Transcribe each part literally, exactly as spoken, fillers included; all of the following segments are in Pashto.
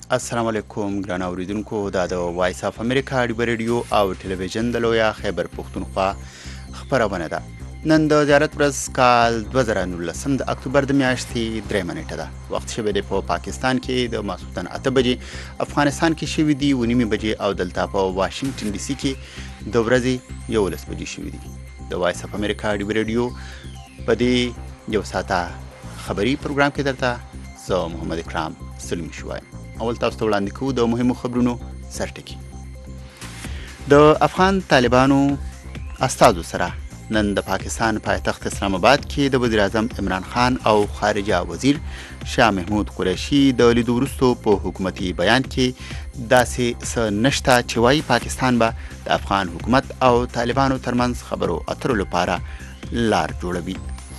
السلام علیکم ګران اوریدونکو، دا د وایس اف امریکا اډیو ریډیو او ټلویزیون د لویا خیبر پښتونخوا خبرونه ده. نن د زیارت ورځ کال دوه زره نولسم د اکتوبر د میاشتې درېیمه نیټه ده. وخت شوی دی په پاکستان کې د ماسخوتن اته بجې، افغانستان کې شوي دي اوه نیمې بجې او دلته په واشنګټن ډي سي کې د ورځې یولس بجې شوي دي. د وایس اف امریکا اډیو ریډیو په دې یو ساعته خبري پروګرام کې درته زه محمد اکرام سلمی شوایم. اول تاسو ته وړاندې کوو د مهمو خبرونو سرټکي. د افغان طالبانو استازو سره نن د پاکستان پایتخت اسلام آباد کې د وزیر اعظم عمران خان او خارجه وزیر شاه محمود قریشي د لیدو وروسته په حکومتي بیان کې داسې څه نشته چې وایي پاکستان به د افغان حکومت او طالبانو ترمنځ خبرو اترو لپاره لار جوړوي.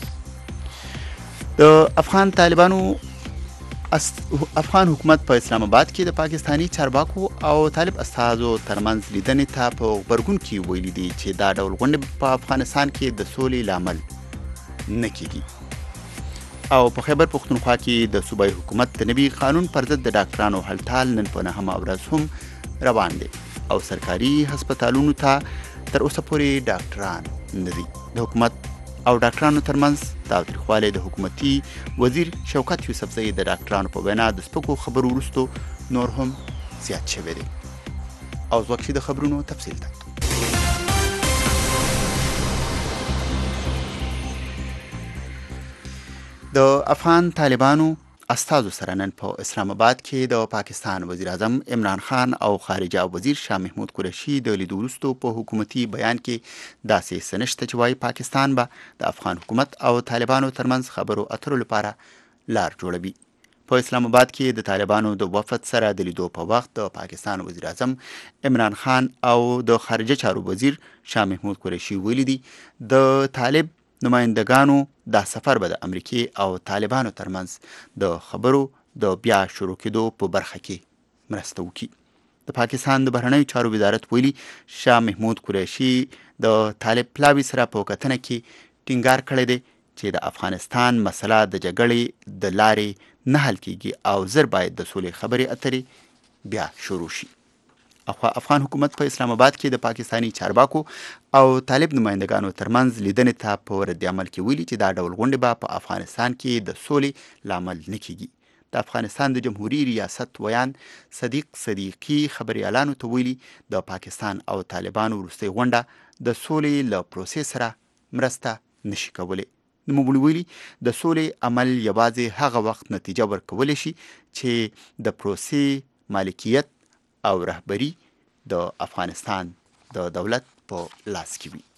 د افغان طالبانو افغان حکومت په اسلام آباد کې د پاکستانی چارواکو او طالب استازو ترمنځ لیدنې ته په غبرګون کې ویلي دي چې دا ډول غونډې په افغانستان کې د سولې لامل نه کېږي. او په خیبر پښتونخوا کې د صوبایي حکومت د نوي قانون پر ضد د ډاکټرانو هلټال نن په نهمه ورځ هم روان دی او سرکاري هسپتالونو ته تر اوسه پورې ډاکټران نه دي. د حکومت او ډاکټرانو ترمنځ تاوتریخوالی د حکومتي وزیر شوکت یوسفزۍ د ډاکټرانو په وینا د سپکو خبرو وروسته نور هم زیات شوی دی. او ځواب شي د خبرونو تفصیل ته. د افغان طالبانو استازو سره نن په اسلام آباد کې د پاکستان وزیر اعظم عمران خان او خارجه وزیر شاه محمود قریشي د لیدو وروسته په حکومتي بیان کې داسې څه نشته چې وایي پاکستان به د افغان حکومت او طالبانو ترمنځ خبرو اترو لپاره لار جوړوي. په اسلام آباد کې د طالبانو د وفد سره د لیدو په وخت د پاکستان وزیر اعظم عمران خان او د خارجه چارو وزیر شاه محمود قریشي ویلي دي د طالب نمایندګانو دا سفر به د امریکې او طالبانو ترمنځ د خبرو د بیا شروع کېدو په برخه کې مرسته وکړي. د پاکستان د بهرنیو چارو وزارت ویلي شاه محمود قریشي د طالب پلاوي سره په کتنه کې ټینګار کړی دی چې د افغانستان مسله د جګړې د لارې نه حل کېږي او زر باید د سولې خبرې اترې بیا شروع شي. افغان حکومت په اسلام آباد کې د پاکستانی چارواکو او طالب نمایندګانو ترمنځ لیدنې ته په رد عمل کې ویلي چې دا ډول غونډې به په افغانستان کې د سولې لامل نه کېږي. د افغانستان د جمهوریت ریاست ویان صدیق صدیقي خبریالانو ته ویلي د پاکستان او طالبانو وروستۍ غونډه د سولې له پروسې سره مرسته نشي کولی. نوموړي ویلي د سولې عمل یوازې هغه وخت نتیجه ورکولی شي چې د پروسې مالکیت او رهبری د افغانستان د دولت په لاس کې وي.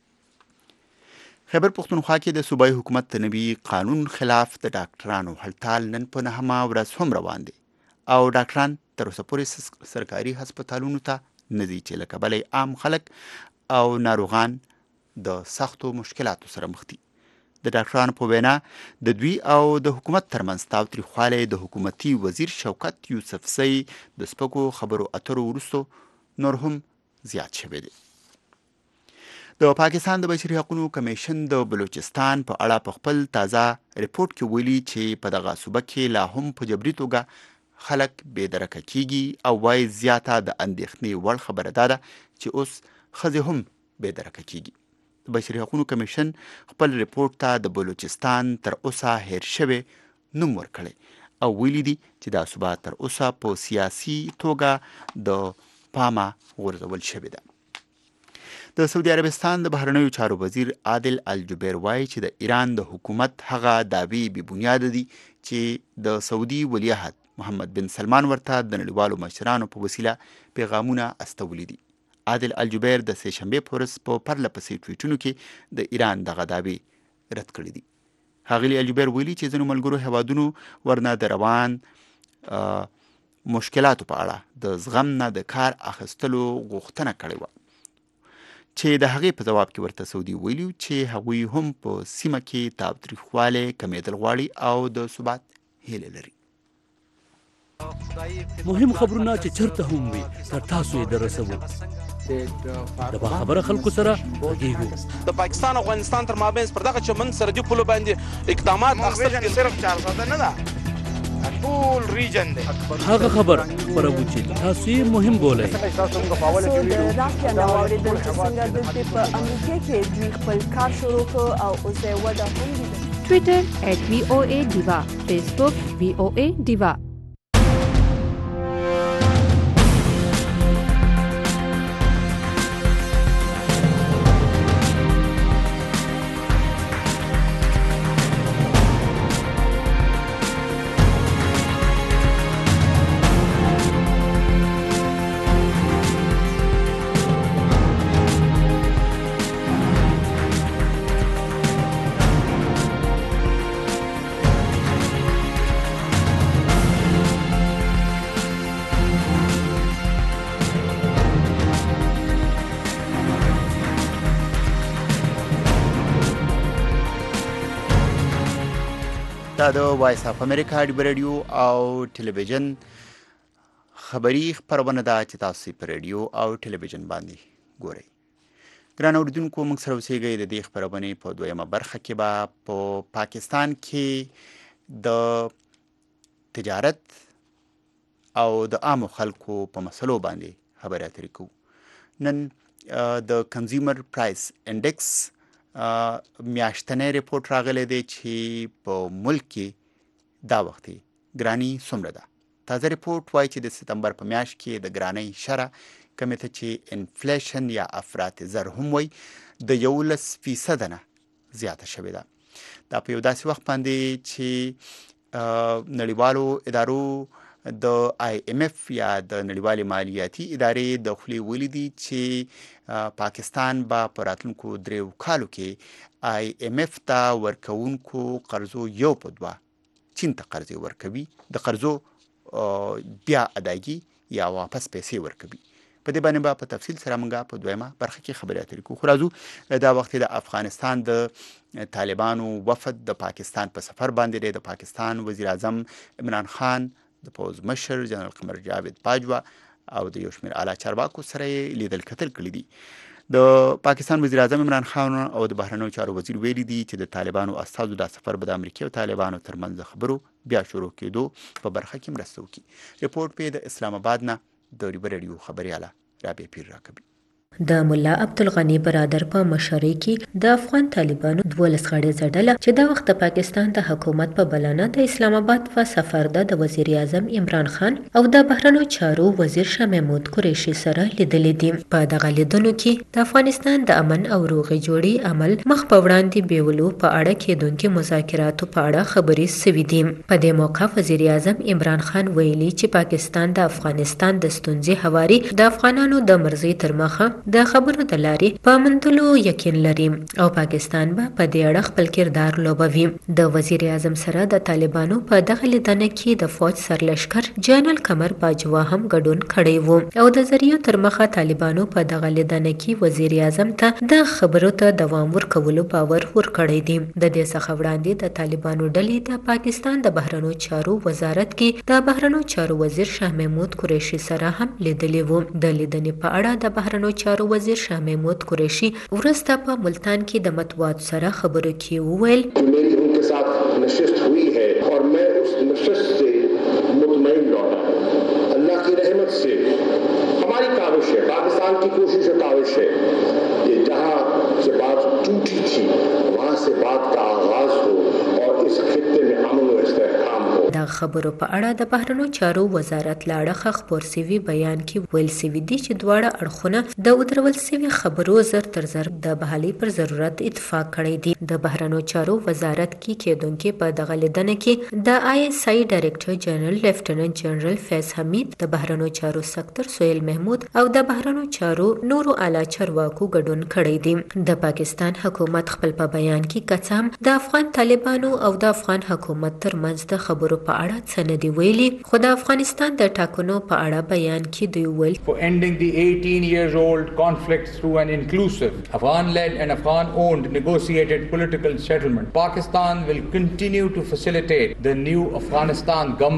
خیبر پښتونخوا کې د صوبایي حکومت د نوي قانون خلاف د ډاکټرانو هلټال نن په نهمه ورځ هم روان دی او ډاکټران تر اوسه پورې سرکاري هسپتالونو ته نه ځي چې له کبله عام خلک او ناروغان د سختو مشکلاتو سره مخ دي. د ډاکټرانو په وینا د دوی او د حکومت ترمنځ تاوتریخوالی د حکومتي وزیر شوکت یوسفزۍ د سپکو خبرو اترو وروسته نور هم زیات شوی دی. د پاکستان د بشري حقوقو کمیشن د بلوچستان په اړه په خپل تازه ریپورت کې ویلي چې په دغه صوبه کې لا هم په جبري توګه خلک بې درکه کیږي او وایي زیاته د اندېښنې وړ خبره دا ده چې اوس ښځې هم بې درکه کیږي. د بشري حقوقو کمیشن خپل ریپورت ته د بلوچستان تر اوسه هیر شوی نوم ورکړی او ویلي دي چې دا صوبه تر اوسه په سیاسي توګه د پامه غورځول شوې ده. د سعودي عربستان د بهرنیو چارو وزیر عادل الجبیر وایي چې د ایران د حکومت هغه دعوی بې بنیاده دي چې د سعودي ولیعهد محمد بن سلمان ورته د نړیوالو مشرانو په وسیله پیغامونه استولي دي. عادل الجبیر د سه شنبې په ورځ په پرله پسې ټویټونو کې د ایران دغه دعوی رد کړي دي. ښاغلي الجبیر ویلي چې ځینو ملګرو هیوادونو ورنه د روان مشکلاتو په اړه د زغم نه د کار اخیستلو غوښتنه کړې وه چې د هغې په جواب کې ورته سعودي ویلي چې هغوی هم په سیمه کې تاوتریخوالی کمیدل غواړي او د ثبات هیله لري. مهم خبرونه چې چرته هم وي تر تاسو یې دررسوو. د باخبره خلکو سره غږیږو. د پاکستان او افغانستان تر مابین پر دغه چمن سرحدي پولو باندې اقدامات اخیستل صرف چار ساده نه ده. ټول ریجن دی هغه خبر خبرو چې تاسو یې مهم بولئ. د رافیا نو اوریدل چې څنګه دلته په امریکا کې دوی خپل کار شروع کړ او اوس یې وده هم لیدل. Twitter at V O A Diva, Facebook V O A Diva. دا د وایس اف امریکا ډیو رادیو او ټلویزیون خبری خبرونه ده چې تاسو په رادیو او ټلویزیون باندې ګورئ. ګران اوریدونکو، موږ سره اوسئ د دې خبرونه په دویمه برخه کې به په پاکستان کې د تجارت او د عامو خلکو په مسلو باندې خبرې اترې کوو. نن د کنزیومر پرایس انډیکس میاشتنی ریپورت راغلی دی چې په ملک کې دا وخت ګرانی څومره ده. تازه ریپورت وایي چې د ستمبر په میاشت کې د ګرانۍ شرح کومې ته چې انفلیشن یا افراط زر هم وایي د یولس فیصده نه زیاته شوې ده. دا په یو داسې وخت باندې چې نړیوالو ادارو د آی ایم اف یا د نړیوالې مالیاتي ادارې د خولې ولیدي چې پاکستان به په راتلونکو دریو کالو کې آی ایم اف ته ورکوونکو قرضو یو په دوه چین ته قرضې ورکوي، د قرضو بیا ادایګي یا واپس پیسې ورکوي. په دې باندې به په تفصیل سره موږ په دویمه برخه کې خبرې اترې کوو. خو راځو دا وخت د افغانستان د طالبانو وفد د پاکستان په سفر باندې دی. د پاکستان وزیر اعظم عمران خان، د پوز مشر جنرال قمر جاوید باجوه او د یو شمېر اعلی چارواکو سره یې لیدل کتل کړي دي. د پاکستان وزیر اعظم عمران خان او د بهرنیو چارو وزیر ویلي دي چې د طالبانو استازو دا سفر به د امریکا او طالبانو ترمنځ خبرو بیا شروع کېدو په برخه کې مرسته وکړي. ریپورت په د اسلام آباد نه د ریبر رادیو خبرياله رابعه پیر راکوي. د مولا عبدالغنی برادر په مشرۍ کې د افغان طالبانو دولس غړیزه ډله چې د وخت د پاکستان د حکومت په بلنه د اسلام آباد په سفر ده د وزیر اعظم عمران خان او د بهرنیو چارو وزیر شاه محمود قریشي سره لیدلې دي. په دغه لیدنو کې د افغانستان د امن او روغې جوړې عمل مخ په وړاندې بیولو په اړه کېدونکو مذاکراتو په اړه خبرې شوې دي. په دې موقع وزیر اعظم عمران خان ویلي چې پاکستان د افغانستان د ستونزې هواري د افغانانو د مرزي تر مخه د خبرو د لارې په منتلو یقین لري او پاکستان به په دې اړه خپل کردار لوبوي. د وزیر اعظم سره د طالبانو په دغه لیدنه کې د فوج سرلشکر جنرال قمر باجوه هم ګډون کړی و او د ذریعو تر مخه طالبانو په دغه لیدنه کې وزیر اعظم ته د خبرو ته دوام ورکولو باور ورکړی دی. د دې څخه وړاندې د طالبانو ډلې د پاکستان د بهرنیو چارو وزارت کې د بهرنیو چارو وزیر شاه محمود قریشي سره هم لیدلې و. د لیدنې په اړه د بهرنیو چارو وزیر شاه محمود قریشي وروسته په ملتان کې د مطبوعاتو سره خبرو کې وویل میری ان کے ساتھ نشست ہوئی ہے اور میں اس نشست سے مطمئن لوٹا ہوں. اللہ کی رحمت سے ہماری کاوش ہے، پاکستان کی کوشش و کاوش ہے کہ جہاں سے بات ٹوٹی تھی وہاں سے بات کا آغاز ہو اور اس خطے میں امن و استحکام ہو. د خبرو په اړه د بهرنیو چارو وزارت لاړه خبر سوي بیان کې ویل سوي دي چې دواړه اړخونه د ودرول سوي خبرو زر تر زر د بحالي پر ضرورت اتفاق کړی دی. د بهرنیو چارو وزارت کې کېدونکو په دغه لیدنه کې د آی اس آی ډایریکټر جنرال لیفټننټ جنرال فیض حمید، د بهرنیو چارو سکتر سہیل محمود او د بهرنیو چارو نورو اعلی چارواکو ګډون کړی دی. د پاکستان حکومت خپل په بیان کې کڅام د افغان طالبانو او د افغان حکومت ترمنځ د خبرو په اړه څه نه دی ویلي، خو د افغانستان د ټاکنو په اړه بیان کې دوی ویل for ending the eighteen years old conflict through an inclusive Afghan-led and Afghan-owned negotiated political settlement. Pakistan will continue to facilitate the new Afghanistan government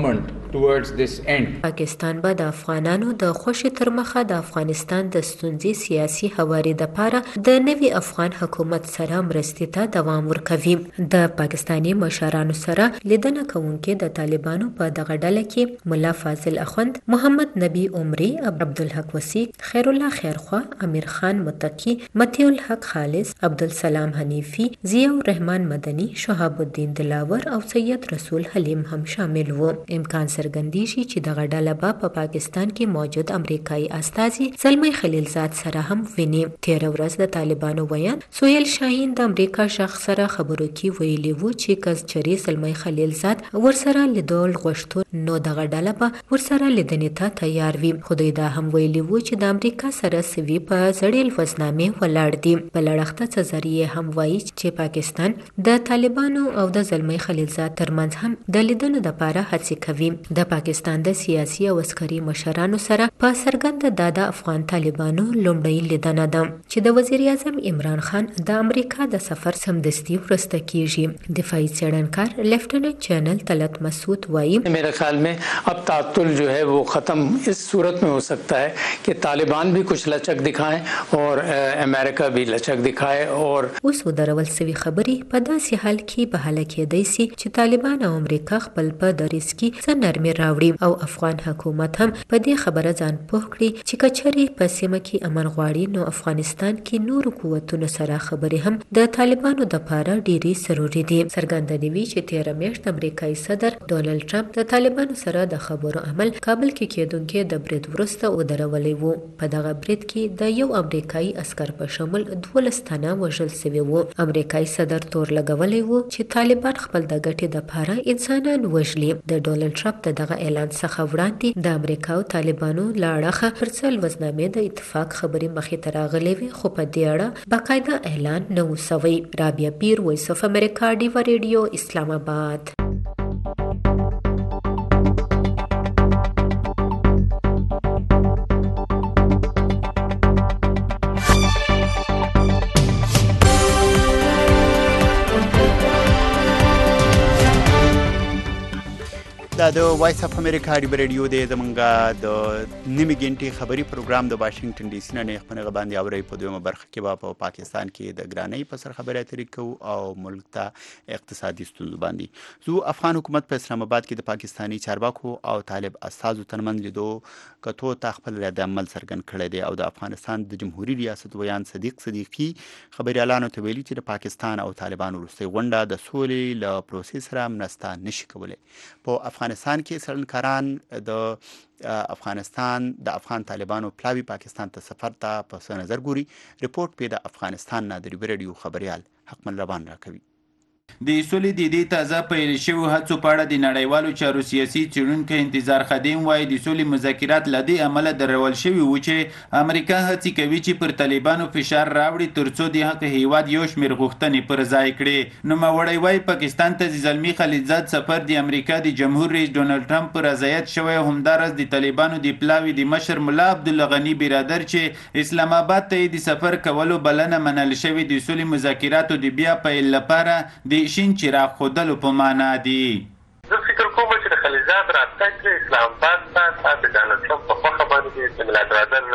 towards this end. پاکستان به د افغانانو د خوشي تر مخه د افغانستان د ستونزې سیاسي هواري د پاره د نوي افغان حکومت سره مرستې ته دوام ورکوي. د پاکستاني مشرانو سره لیدنه کوونکې د طالبانو په دغه ډله کې مولا فاضل اخوند، محمد نبی عمري، عبدالحق وسی، خیر الله خیرخوا، امیر خان متقی، مطیع الحق خالص، عبدالسلام حنیفی، ضیاء الرحمن مدني، شهاب الدین دلاور او سید رسول حلیم هم شامل وو. امکان څرګندېږي چې دغه ډله به په پاکستان کې موجود امریکایي استازي زلمی خلیلزاد سره هم ویني. تېره ورځ د طالبانو ویان سهیل شاهین د امریکا شخص سره خبرو کې ویلي وو چې که چېرې زلمی خلیلزاد ورسره لیدل غوښتو نو دغه ډله به ورسره لیدنې ته تیار وي. خو دوی دا هم ویلي وو چې د امریکا سره سوي په زړې لوظنامې ولاړ دي. بل اړخ ته څه هم وایي چې پاکستان د طالبانو او د زلمی خلیلزاد ترمنځ هم د لیدنو دپاره هڅې کوي. د پاکستان د سیاسي او عسکري مشرانو سره په څرګنده دا د افغان طالبانو لومړۍ لیدنه ده چې د وزیر اعظم عمران خان د امریکا د سفر سمدستي وروسته کیږي. دفاعي څېړنکار لیفټننټ جنرال طلعت مسعود وایي میرے خیال میں اب تعطل جو ہے وہ ختم اس صورت میں ہو سکتا ہے کہ طالبان بھی کچھ لچک دکھائیں اور امریکا بھی لچک دکھائے. اور اوس ودرول سوي خبرې په داسې حال کې به حل کېدای شي چې طالبان او امریکا خپل په دریځ کې څه نرمي راوړي او افغان حکومت هم په دې خبره ځان پوه کړي چې کچري په سیمه کې امن غواړي نو افغانستان کې نورو قوتونو سره خبرې هم د طالبانو د پاره ډېری ضروري دي. څرګنده دی چې تېره میاشت امریکایي صدر ډونالډ ټرمپ د طالبانو سره د خبرو عمل کابل کې کېدونکې د برید وروسته ودرولی وو. په دغه برید کې د یو امریکایي عسکر په شمول دولس تنه وژل سوي وو. امریکایي صدر تور لګولی وو چې طالبان خپل د ګټې د پاره انسانان وژلي. د ډونالډ ټرمپ د دغه اعلان څخه وړاندې د امریکا او طالبانو له اړخه پر څه لوظنامې د اتفاق خبرې مخې ته راغلې وې خو په دې اړه باقاعده اعلان نه و سوی. رابعه پیر، وایس اف امریکا، ډیوا ریډیو، اسلام آباد. دا د وایس اف امریکا ډیوا ریډیو دی. زمونږ د نیمې ګنټې خبري پروګرام د واشنګټن ډي سي نه نیغ په نیغه باندې اورئ. په دویمه برخه کې به په پاکستان کې د ګرانۍ په سر خبرې اترې کوو او ملک ته اقتصادي ستونزو باندې. زه افغان حکومت په اسلام آباد کې د پاکستاني چارواکو او طالب استازو ترمنځ لیدو کتو ته خپل رد عمل څرګند کړی دی او د افغانستان د جمهوري ریاست ویان صدیق صدیقي خبریالانو ته ویلي چې د پاکستان او طالبانو وروستۍ غونډه د سولې له پروسې سره مرسته نشي کولی. په افغانستان کې څېړنکاران د افغانستان د افغان طالبانو پلاوي پاکستان ته سفر ته په څه نظر ګوري. رپورټ پې د افغانستان نه د ډیوا ریډیو خبریال حکمل ربان راکوي. د سولې د دې تازه پیل شویو هڅو په اړه د نړیوالو چارو سیاسي څېړونکی انتظار خدیم وایي د سولې مذاکرات له دې امله درول شوي وو چې امریکا هڅې کوي چې پر طالبانو فشار راوړي تر څو د هغه هیواد یو شمېر غوښتنې پر ځای کړي. نوموړی وایي پاکستان ته د زلمي خلیلزاد سفر د امریکا د جمهور رئیس ډونالډ ټرمپ پر رضایت شوی. همداراز د طالبانو د پلاوي د مشر ملا عبدالله غني برادر چې اسلام آباد ته د سفر کولو بلنه منل شوې د سولې مذاکراتو د بیا پیل لپاره د شین چراغ خودلو په معنا دي. زه فکر کوم چې د خلیلزاد راتګ اسلام آباد ته د ډونالډ ټرمپ په خوښه باندې د ملا برادر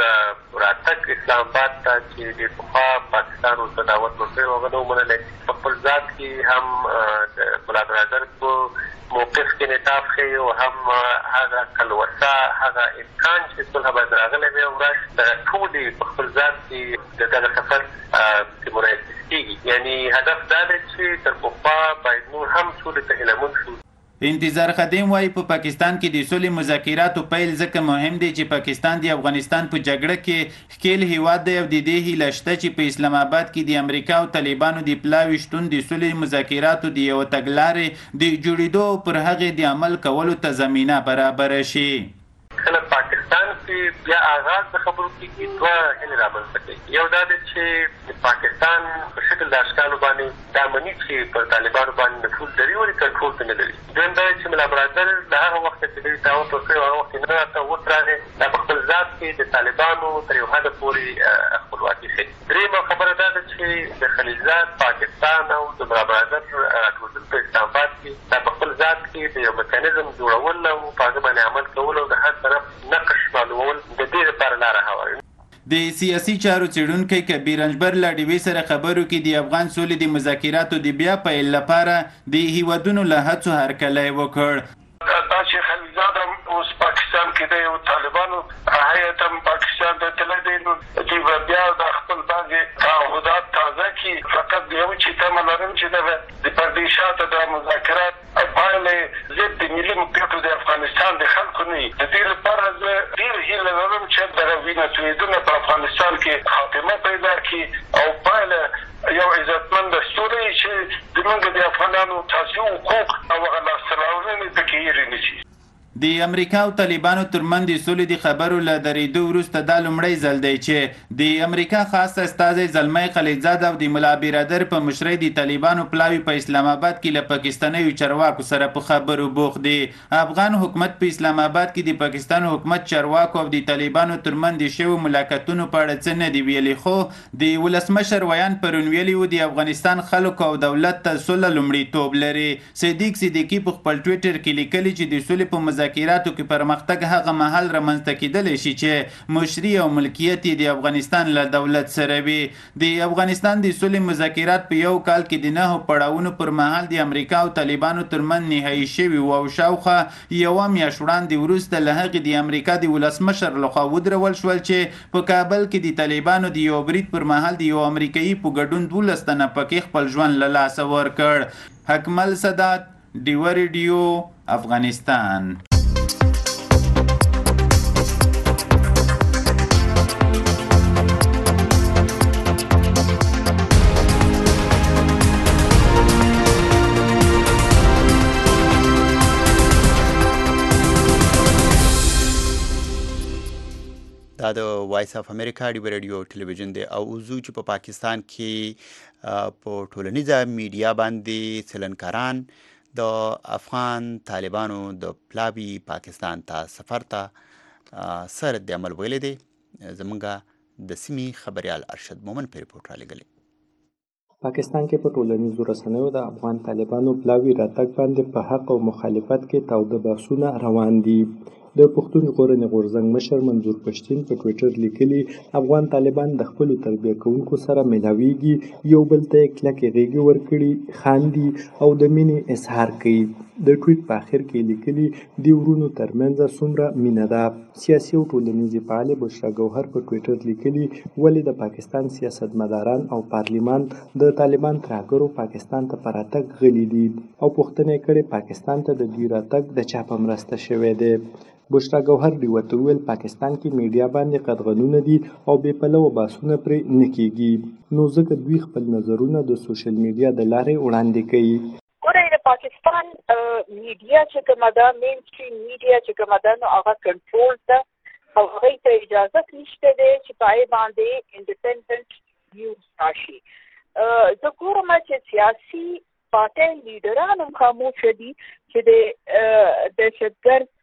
راتګ اسلام آباد ته چې د پخوا پاکستان ورته دعوت ورکړی و هغه نه ومنلی. په خپل ذات کې هم د ملا برادر په موقف کې انعطاف ښیي او هم هغه کلوسه هغه امکان چې صلح باید راغلی وي او راشي دغه ټولې په خپل ذات کې د دغه سفر کې منعکس کېږي. یعنې هدف دا دی چې تر پخوا باید نور هم سولې ته هیلهمند شو. انتظار خدیم وایي په پاکستان کې د سولې مذاکراتو پیل ځکه مهم دی چې پاکستان د افغانستان په جګړه کې ښکیل هیواد دی او د دې هیله شته چې په اسلام آباد کې د امریکا او طالبانو د پلاوي شتون د سولې مذاکراتو د یوه تګلارې د جوړېدو پر هغې د عمل کولو ته زمینه برابره شي. کله پاکستان کې چې بیا آغاز د خبرو کېږي دوه هیلې رامنځته کوي. یو دا دی چې پاکستان په شکل د اشکالو باندې دا مني چې پر طالبانو باندې نفوذ لري ولې کنټرول ته نه لري. دویم دا دی چې ملا برادر له هغه وخته چې دوی تعهد ورکړی هغه وخت نه راته اوس راغی دا په خپل ذات کې د طالبانو تر یو حده پورې خپلواکي ښیي. دریمه خبره دا ده چې د خلیلزاد پاکستان او د ملا برادر راټولېدل په اسلام آباد کې دا په خپل ذات کې د یو میکانیزم جوړول او په هغه باندې عمل کول او د هر طرف نقش معلومول د دې لپاره لاره هواروي. د سیاسي چارو څېړونکی کبیر انجبر له ډیوې سره خبرو کې د افغان سولې د مذاکراتو د بیا پیل لپاره د هیوادونو له هڅو هرکلی وکړ. دا چې خلیلزاد هم اوس پاکستان کې دی او طالبانو هیات هم پاکستان ته تللی دی نو دوی به بیا د خپل بعضې تعهدات تازه کړي. فقط یو چې تمه لرم چې دغه د پردې شاته د مذاکرات پایلې ضد د ملي موقعیتو د افغانستان د خلکو نه وي. د دې لپاره زه ډېر هیله لرم چې دغه وینه تویېدنه په افغانستان کې خاتمه پیدا کړي او پایله یو عزتمند ستوری چې زموږ د افغانانو تاسې حقوق او هغه لاسته راوړنې پکې هېرې نه شي. د امریکا او طالبانو ترمنځ د سولې د خبرو له درېدو وروسته دا لومړی ځل دی چې د امریکا خاص استازی زلمی خلیلزاد او د ملا برادر په مشرۍ د طالبانو پلاوي په اسلام آباد کې له پاکستانیو چارواکو سره په خبرو بوخت دي. افغان حکومت په اسلام آباد کې د پاکستان حکومت چارواکو او د طالبانو ترمنځ د شویو ملاقاتونو په اړه څه نه دي ویلي، خو د ولسمشر ویان پرون ویلي و د افغانستان خلکو او دولت ته سوله لومړیتوب لري. صدیق صدیقي په خپل ټویټر کې لیکلي چې د سولې په مذاکراتو کې پرمختګ هغه مهال رامنځته کېدلی شي چې مشري او ملکیت د افغانستان له دولت سره وي. د افغانستان د سولې مذاکرات په یو کال کې د نهو پړاوونو پر مهال د امریکا او طالبانو ترمنځ نهایي شوي و او شاوخوا یوه میاشت وړاندې وروسته له هغې د امریکا د ولسمشر لخوا ودرول شول چې په کابل کې د طالبانو د یو برید پر مهال د یو امریکایي په ګډون دولس تنه پکې خپل ژوند له لاسه ورکړ. حکمل سادات، ډیوه ریډیو، افغانستان. دا د وایس اف امریکا ډیوه ریډیو ټلویزیون دی او وزو چې په پاکستان کې په ټولنیزه میډیا باندې څلنکاران د افغان طالبانو د پلاوي پاکستان ته سفر ته سر د عمل ویلی دی. زمونږ د سیمې خبریال ارشد مومن په ریپورټ رالیږلی. پاکستان کې په ټولنیزو رسنیو د افغان طالبانو پلاوي راتګ باندې په حق او مخالفت کې تاوده بحثونه روان دي. د پښتون ژغورنې غورځنګ مشر منظور پښتین په ټویټر لیکلي افغان طالبان د خپلو تربیه کوونکو سره ملاویږي، یو بل ته یې کلکې غېږې ورکړي، خاندي او د مینې اظهار کوي. د ټویټ په اخر کې لیکلي د ورونو ترمنځ څومره مینه ده. سیاسي او ټولنیزې فعالې بشرا ګوهر په ټویټر لیکلي ولې د پاکستان سیاستمداران او پارلیمان د طالبان ترهګرو پاکستان ته په راتګ غلي دي او پوښتنه یې کړې پاکستان ته د دوی راتګ د چا په مرسته شوی دی. بشرا ګوهر ډیوه ته وویل پاکستان کې میډیا باندې قدغنونه دي او بې پلوه بحثونه پرې نه کېږي، نو ځکه دوی خپل نظرونه د سوشل میډیا د لارې وړاندې کوي. ګورئ د پاکستان میډیا چې کومه ده، مین سټریم میډیا چې کومه ده، نو هغه کنټرول ده او هغوی ته اجازت نشته دی چې په هغې باندې انډیپنډنټ نیوز راشي. زه ګورم چې سیاسي پارټۍ لیډران هم خاموشه دي چې د دهشتګرد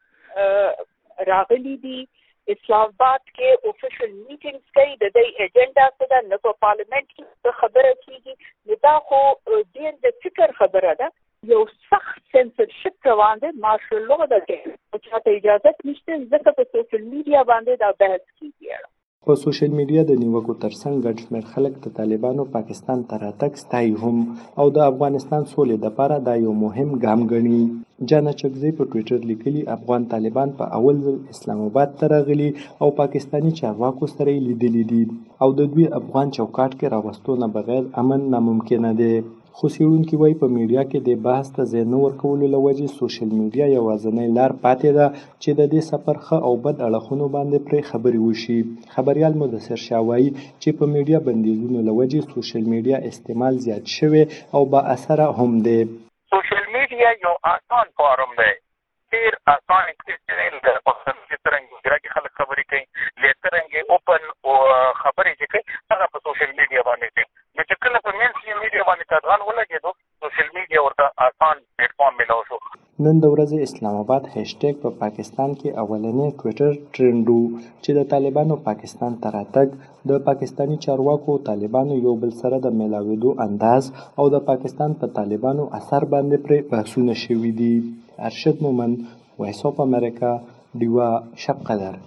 راغلی دي اسلام آباد کې اوفیشل میټینګز کوي، د دوی ایجنډا څه ده، نه په پارلیمنټ کې خبره کېږي. نو دا خو ډېر د فکر خبره ده، یو سخت سینسرشپ روان دی، مارشل لا ده کې چاته اجازت نشته ځکه په سوشل میډیا باندې دا بحث کېږي. په سوشل میډیا د نیوکو ترڅنګ ګډ شمېر خلک د طالبانو پاکستان ته راتګ ستایي هم او د افغانستان سولې دپاره دا یو مهم ګام ګڼي. جانا چکزی په ټویټر لیکلي افغان طالبان په اول ځل اسلام آباد ته راغلي او پاکستاني چارواکو سره یې لیدلي دي او د دوی افغان چوکاټ کې راوستو نه بغیر امن ناممکنه دی. خو څېړونکي وایي په میډیا کې د بحث ته ځای نه ورکولو له وجې سوشل میډیا یوازینۍ لار پاتې ده چې د دې سفر ښه او بد اړخونو باندې پرې خبرې وشي. خبریال مدثر شاه وایي چې په میډیا بندیزونو له وجې سوشل میډیا استعمال زیات شوی او با اثره هم دی. سوشل میډیا یو آسان فارم دی، ډېر آسان چې د پښتنو څرنګه کې خلک خبرې کوي لترنګ اوپن او خبرې چې کوي هغه په سوشل میډیا باندې کوي نو چې کله په مین سټریم میډیا باندې کارغان ولګېدو سوشل میډیا ورته آسان پلیټفارم ملو شو. نن د ورځې اسلام آباد هشټیګ په پاکستان کې اولنی ټویټر ټرند و چې د طالبانو پاکستان ته راتګ د پاکستانی چارواکو طالبانو یو بل سره د میلاوېدو انداز او د پاکستان په طالبانو اثر باندې پرې بحثونه شوي دي. ارشد مومن، وایس اف امریکا، ډیوا شب قدر.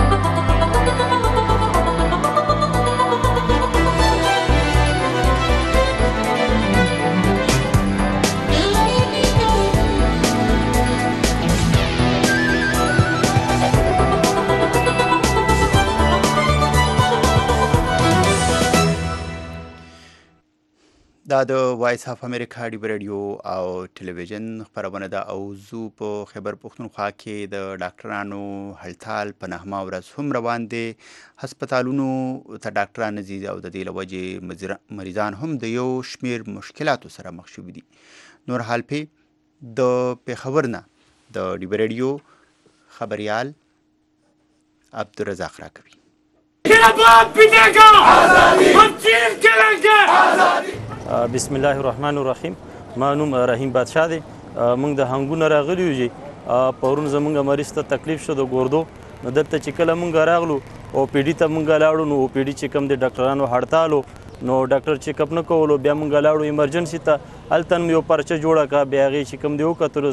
دا د وایس اف امریکا ډیو رادیو او ټلویزیون خبرونه ده او زو په خیبر پښتونخوا کې د ډاکټرانو هړتال په نهمه ورځ هم روان دي. هسپتالونو ته ډاکټران نه ځي او د دې له وجې مریضان هم د یو شمېر مشکلاتو سره مخ شوي دي. نور حال پې د پېښور نه د ډیو رادیو خبریال عبدالرزاق راکوي. بسم الله الرحمن الرحیم. ما نوم رحیم بادشاه دی. موږ د هنګونه راغلي یو چې پرون زموږ مریض ته تکلیف شو د ګردو نو دلته چې کله موږ راغلو او پی ډي ته موږ لاړو نو او پی ډي چې کوم د ډاکټرانو هړتال نو ډاکټر چیک اپ نه کولو بیا موږ لاړو ایمرجنسي ته هلته یو پرچه جوړه کړه بیا هغې چې کوم دی وکتلو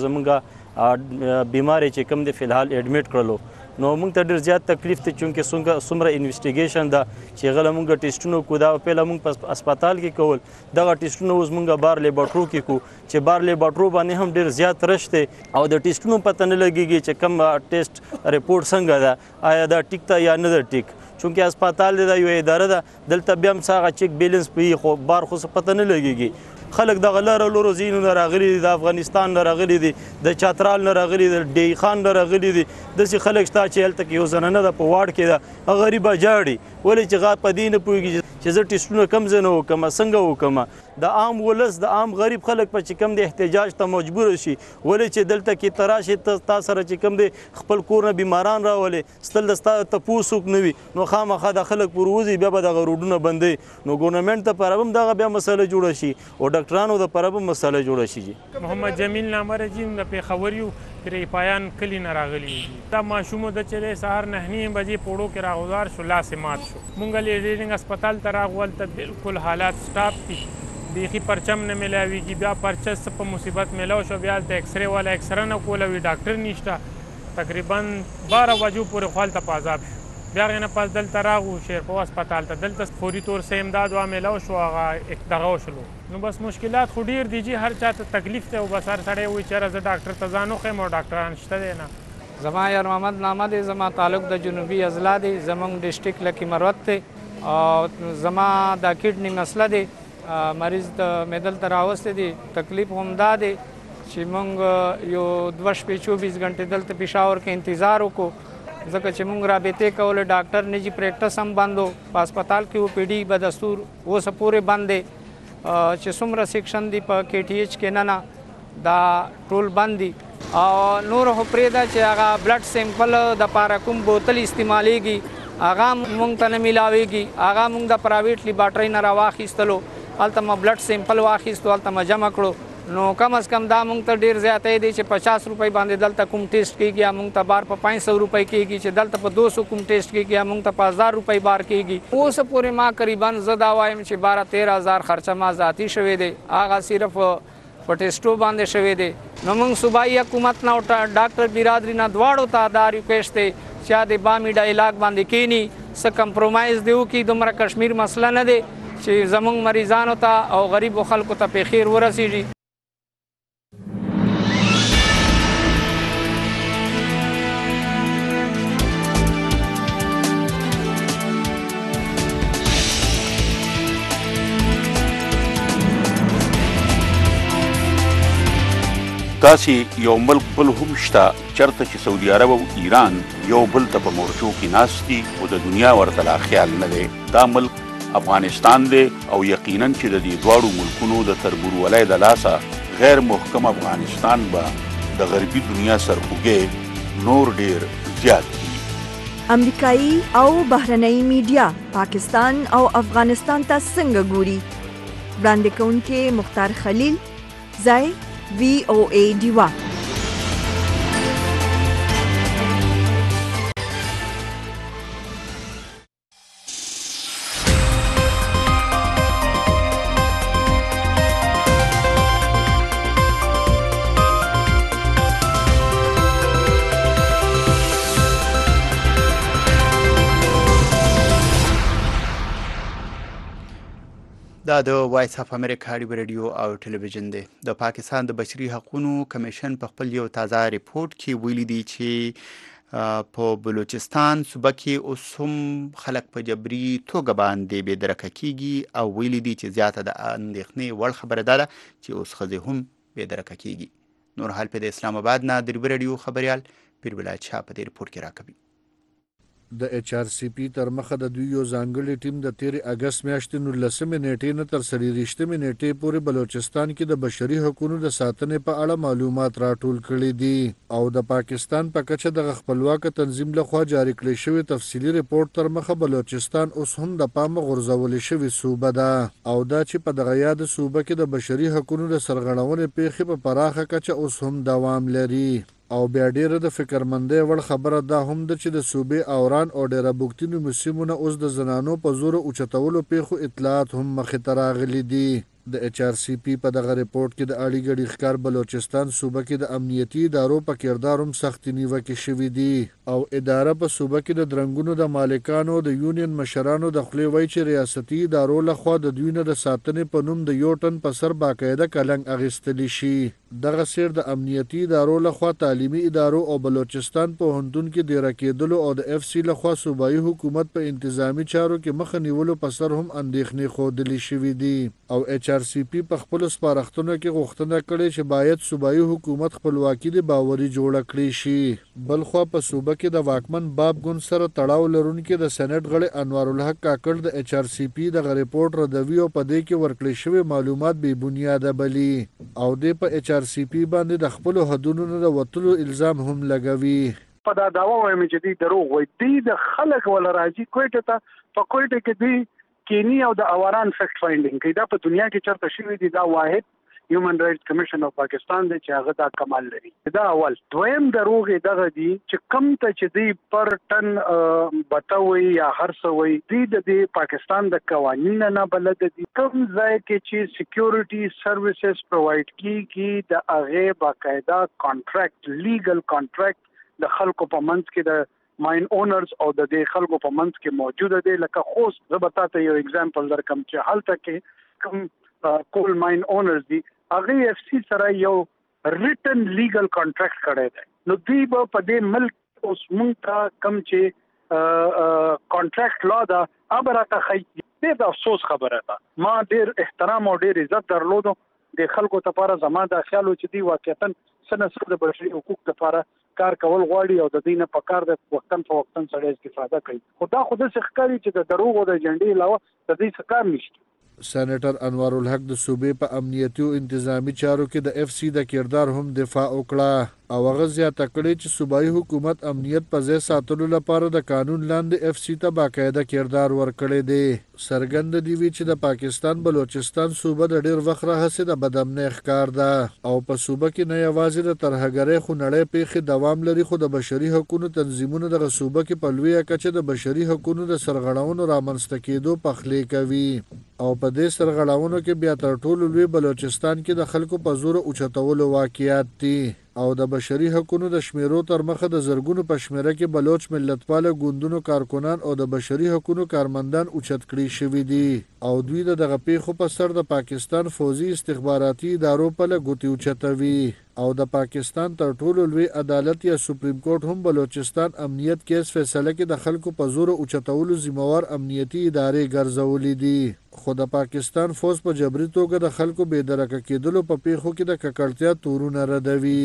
زموږ بیمار چې کوم دی فلحال اډمیټ کړلو نو موږ ته ډېر زیات تکلیف دی چونکې څومره انویسټیګیشن ده چې هغه له موږ ټیسټونه کو دا پهله موږ په اسپتال کې کول دغه ټیسټونه اوس موږ بار لیبارټرو کې کو چې بار لیبارټرو باندې هم ډېر زیات رش دی او د ټیسټونو پته نه لګېږي چې کوم ټیسټ ریپورټ څنګه ده آیا دا ټیک ده یا نه ده ټیک چونکې اسپتال دی دا یو اداره ده دلته بیا هم څه هغه چیک بیلنس پوهېږي خو بار خو څه پته نه لګېږي. خلک دغه لاره لورو ځایونو نه راغلي دي، د افغانستان نه راغلي دي، د چترال نه راغلي دي، ډی خان نه راغلي دي. داسې خلک شته چې هلته کې یو زنانه ده په واډ کې ده هغه غریبه جاړي ولې چې هغه په دې نه پوهېږي چې زه ټیسټونه کوم ځای نه وکړم څنګه وکړم. د عام ولس د عام غریب خلک په چې کوم د احتجاج ته مجبوره شي ولې چې دلته کې ته راشې ته تا سره چې کوم دی خپل کور نه بیماران راولې ستل د ستا تپوس څوک نه وي نو خامخا د خلک پر وځي بیا به دغه روډونه بندوي نو ګورنمنټ دپاره هم دغه بیا مسله جوړه شي او ډاکټرانو دپاره هم مسله جوړه شي. محمد جمیل نامه رجیم د پېښور یو پرې پایان کلي نه راغلي دا ماشوم د چې دی سهار نهه نیم بجې په وړو کې راغوزار شو لاس یې مات شو. مونږ لیډرینګ هسپتال ته راغلو هلته بلکل حالات سټاپ دي بیخي پرچم نه میلاویږي بیا پرچه څه په مصیبت میلاو شو بیا هلته ایکسرې والا ایکسره نه کوله وي ډاکټر نشته تقریبا باره بجو پورې خو هلته په عذاب شو. بیا هغې نه پس دلته راغلو شیرپو هسپتال ته دلته فوري طور سه امداد وا میلاو شو هغه دغه وشلو نو بس مشکلات خو ډېر دي جي هر چا ته تکلیف دی او بس هر سړی وایي چېرې زه ډاکټر ته ځان وښیم او ډاکټران شته دی نه. زما یار محمد نامه دی زما تعلق د جنوبي اضلاع دی زمونږ ډسټرکټ لکي مروت دی او زما دا کډني مسله دی مریض د میدل ته راوستی دی تکلیف همدا دی چې مونږ یو دوه شپې چوبیس غنټې دلته پېښور کې انتظار وکړو ځکه چې مونږ رابطې کولې ډاکټر نجي پریکټس هم بند و په هسپتال کې او پی ډي به دستور اوسه پورې بند دی چې څومره سیکشن دي په کې ټي ایچ کې نه نه دا ټول بند دي او نور خو پرېږده چې هغه بلډ سیمپل دپاره کوم بوتل استعمالیږي هغه مونږ ته نه میلاویږي هغه مونږ د پرایویټ لیبارټرۍ نه راواخیستلو هلته مو بلډ سیمپل واخیستو هلته مو جمع کړو نو کم از کم دا مونږ ته ډېر زیاتی دی چې پچاس روپۍ باندې دلته کوم ټیسټ کېږي یا مونږ ته بار په پنځ سو روپۍ کېږي چې دلته په دو سو کوم ټیسټ کېږي یا مونږ ته په هزار روپۍ بار کېږي اوسه پورې ما قریبا زه دا وایم چې باره تېره هزار خرچه ما ذاتي شوی دی هغه صرف په ټیسټو باندې شوی دی نو مونږ صوبایي حکومت نه او ډاکټر برادري نه دواړو ته دا ریکویسټ دی چې د بامیډا علاج باندې کینی څه کمپرومایز دی وکړي دومره کشمیر مسله نه دی چې زمونږ مریضانو ته او غریبو خلکو ته په خیر ورسیږي. داسې یو ملک بل هم شته چېرته چې سعودي عرب او ایران یو بل ته په مورچو کې ناست دي او د دنیا ورته لا خیال نه دی. دا ملک افغانستان دی او یقینا چې د دې دواړو ملکونو د تربورولۍ د لاسه غیر محکم افغانستان به د غربي دنیا سرخوږی نور ډېر زیات دي. امریکایي او بهرنۍ میډیا پاکستان او افغانستان ته څنګه ګوري؟ وړاندې کوونکی مختار خلیل، ځای وی او ای ډیوا. دا د وایس اف امریکا رادیو او ټلویزیون دی. د پاکستان د بشري حقوقو کمیشن په خپل یو تازه ریپورت کې ویلي دی چې په بلوچستان صوبه کې اوس هم خلک په جبري توګه باندې بې درکه کیږي او ویلي دی چې زیاته د اندېښنې وړ خبره ده چې اوس ښځې هم بې درکه کیږي. نور حال په د اسلام آباد نه د رادیو خبريال پیر ولایت شاه په دې ریپورت کې راکوي. د ایچ آر سی پی تر مخه د دوی یو ځانګړي ټیم د تیرې اګست میاشتې نولسمې نیټې نه تر څلېرویشتمې نیټې پورې بلوچستان کې د بشري حقوقو د ساتنې په اړه معلومات راټول کړي دي او د پاکستان په کچه د خپلواک تنظیم لخوا جاری کړی شوی تفصیلي ریپورت تر مخه بلوچستان اوس هم د پامه غورځول شوی صوبه ده او دا چې په دغه یاد صوبه کې د بشري حقوقو د سرغړونې پیښې په پراخه کچه اوس هم دوام لري. او بیا ډیره د فکرمندۍ وړ خبره دا هم ده چې د صوبې اوران او ډیره بوکتینو موسمونه اوس د زنانو په زور اوچتولو پیښو اطلاعات هم مخې ته راغلي دي. د ایچ آر سی پی په دغه ریپورت کې د اړې ګډې ښکار بلوچستان صوبه کې د امنیتي ادارو په کردار هم سختې نیوکې شوي دي او اداره په صوبه کې د درنګونو د مالکانو د یونین مشرانو د خولې وایي چې ریاستي ادارو لخوا د دوی نه د ساتنې په نوم د یو ټن په سر باقاعده کلنګ اخیستلی شي. دغه سیر د امنیتي ادارو لخوا تعلیمي ادارو او بلوچستان پوهنتون کې دیره کېدلو او د اف سی لخوا صوبایي حکومت په انتظامی چارو کې مخه نیولو په سر هم اندېښنې ښودلې شوي دي او ایچ آر سی پی په خپلو سپارښتنو کې غوښتنه کړې چې باید صوبایي حکومت خپلواکي د باوري جوړه کړې شي. بلخوا په صوبه کې د واکمن باب ګوند سره تړاو لرونکي د سېنات غړي انوار الحق کاکړ د ایچ آر سی پی دغه ریپورټ ردوي او په دې کې ورکړل شوي معلومات بې بنیاده بلي او د په ایچ آر سی پی باندې د خپل حدودو نه د وتلو الزام هم لګوي. په دا داوا وایم چې دی دروغ وایي. دی د خلک ولا راځي کوټه ته په کوټه کې دی کینی او د اواران فیکټ فایندینګ کوي. دا په دنیا کې چرته شوی دی. دا واحد هیومن رائټس کمیشن اف پاکستان دی چې هغه دا کمال لري. دا اول. دویم دروغ دغه دی چې کم ته چې دی پر ټن بتوي یا هرڅوي دی د دې پاکستان د قوانینو نه بلد دي. کوم ځای کې چې سکیورټي سروسز پرووایډ کیږي د هغه باقاعده کانټراکټ لیګل کانټراکټ د خلکو په منځ کې د ماین اونرز او د دې خلکو په منځ کې موجوده دی. لکه خوست زه به تاسو یو اگزامپل درکم چې هلته کې کوم کول ماین اونرز دي هغه اف سی سره یو ریټن لیګل کانټراکټ کړی دی. نو دوی به په دې ملک اوس مونږ ته کوم چې کانټراکټ لا ده هغه راته ښایي. ډېر د افسوس خبره ده. ما ډېر احترام او ډېر عزت درلودو د خلکو لپاره. زما دا خیال و چې دوی واقعیتاً څه نه څه د بشري حقوقو لپاره کار کول غواړي او د دې نه په کار د وختن په وختن سره استفاده کوي. خو دا خو داسې ښکاري چې د دروغو د جنډې علاوه د دې څه کار نشته. سېنیټر انوار الحق د صوبې په امنیتي او انتظامی چارو کې د اف سی د کردار هم دفاع وکړه او هغه زیاته کړې چې صوبایي حکومت امنیت په ځای ساتلو لپاره د قانون لاندې اف سی ته باقاعده کردار ورکړی دی. څرګنده دی وی چې د پاکستان بلوچستان صوبه د ډېر وخت راهیسې د بدامنۍ ښکار ده او په صوبه کې نه یوازې د ترهګرۍ خو نړۍ پیښې دوام لري خو د بشري حقوقو تنظیمونه دغه صوبه کې په لویه کچه د بشري حقوقو د سرغړونو رامنځته کېدو پخلی کوي او په دې سرغړونو کې بیا تر ټولو لوی بلوچستان کې د خلکو په زور اوچتولو واقعیات دي او د بشري حقوقو د شمیرو تر مخه د زرګونو په شمیره کې بلوچ ملتپاله ګوندونو کارکنان او د بشري حقوقو کارمندان اوچت کړي شوي دي او دوی د دغه پیښو په سر د پاکستان فوزي استخباراتي ادارو په لګوتې اوچتوي او د پاکستان تر ټولو لوی عدالت یا سپریم کورټ هم بلوچستان امنیت کیس فیصله کې د خلکو په زور اوچتولو ذمہوار امنیتي ادارې ګرځولې دي خو د پاکستان فوز په جبري توګه د خلکو بې درکه کېدلو په پیښو کې د ککړتیا تورونه ردوي.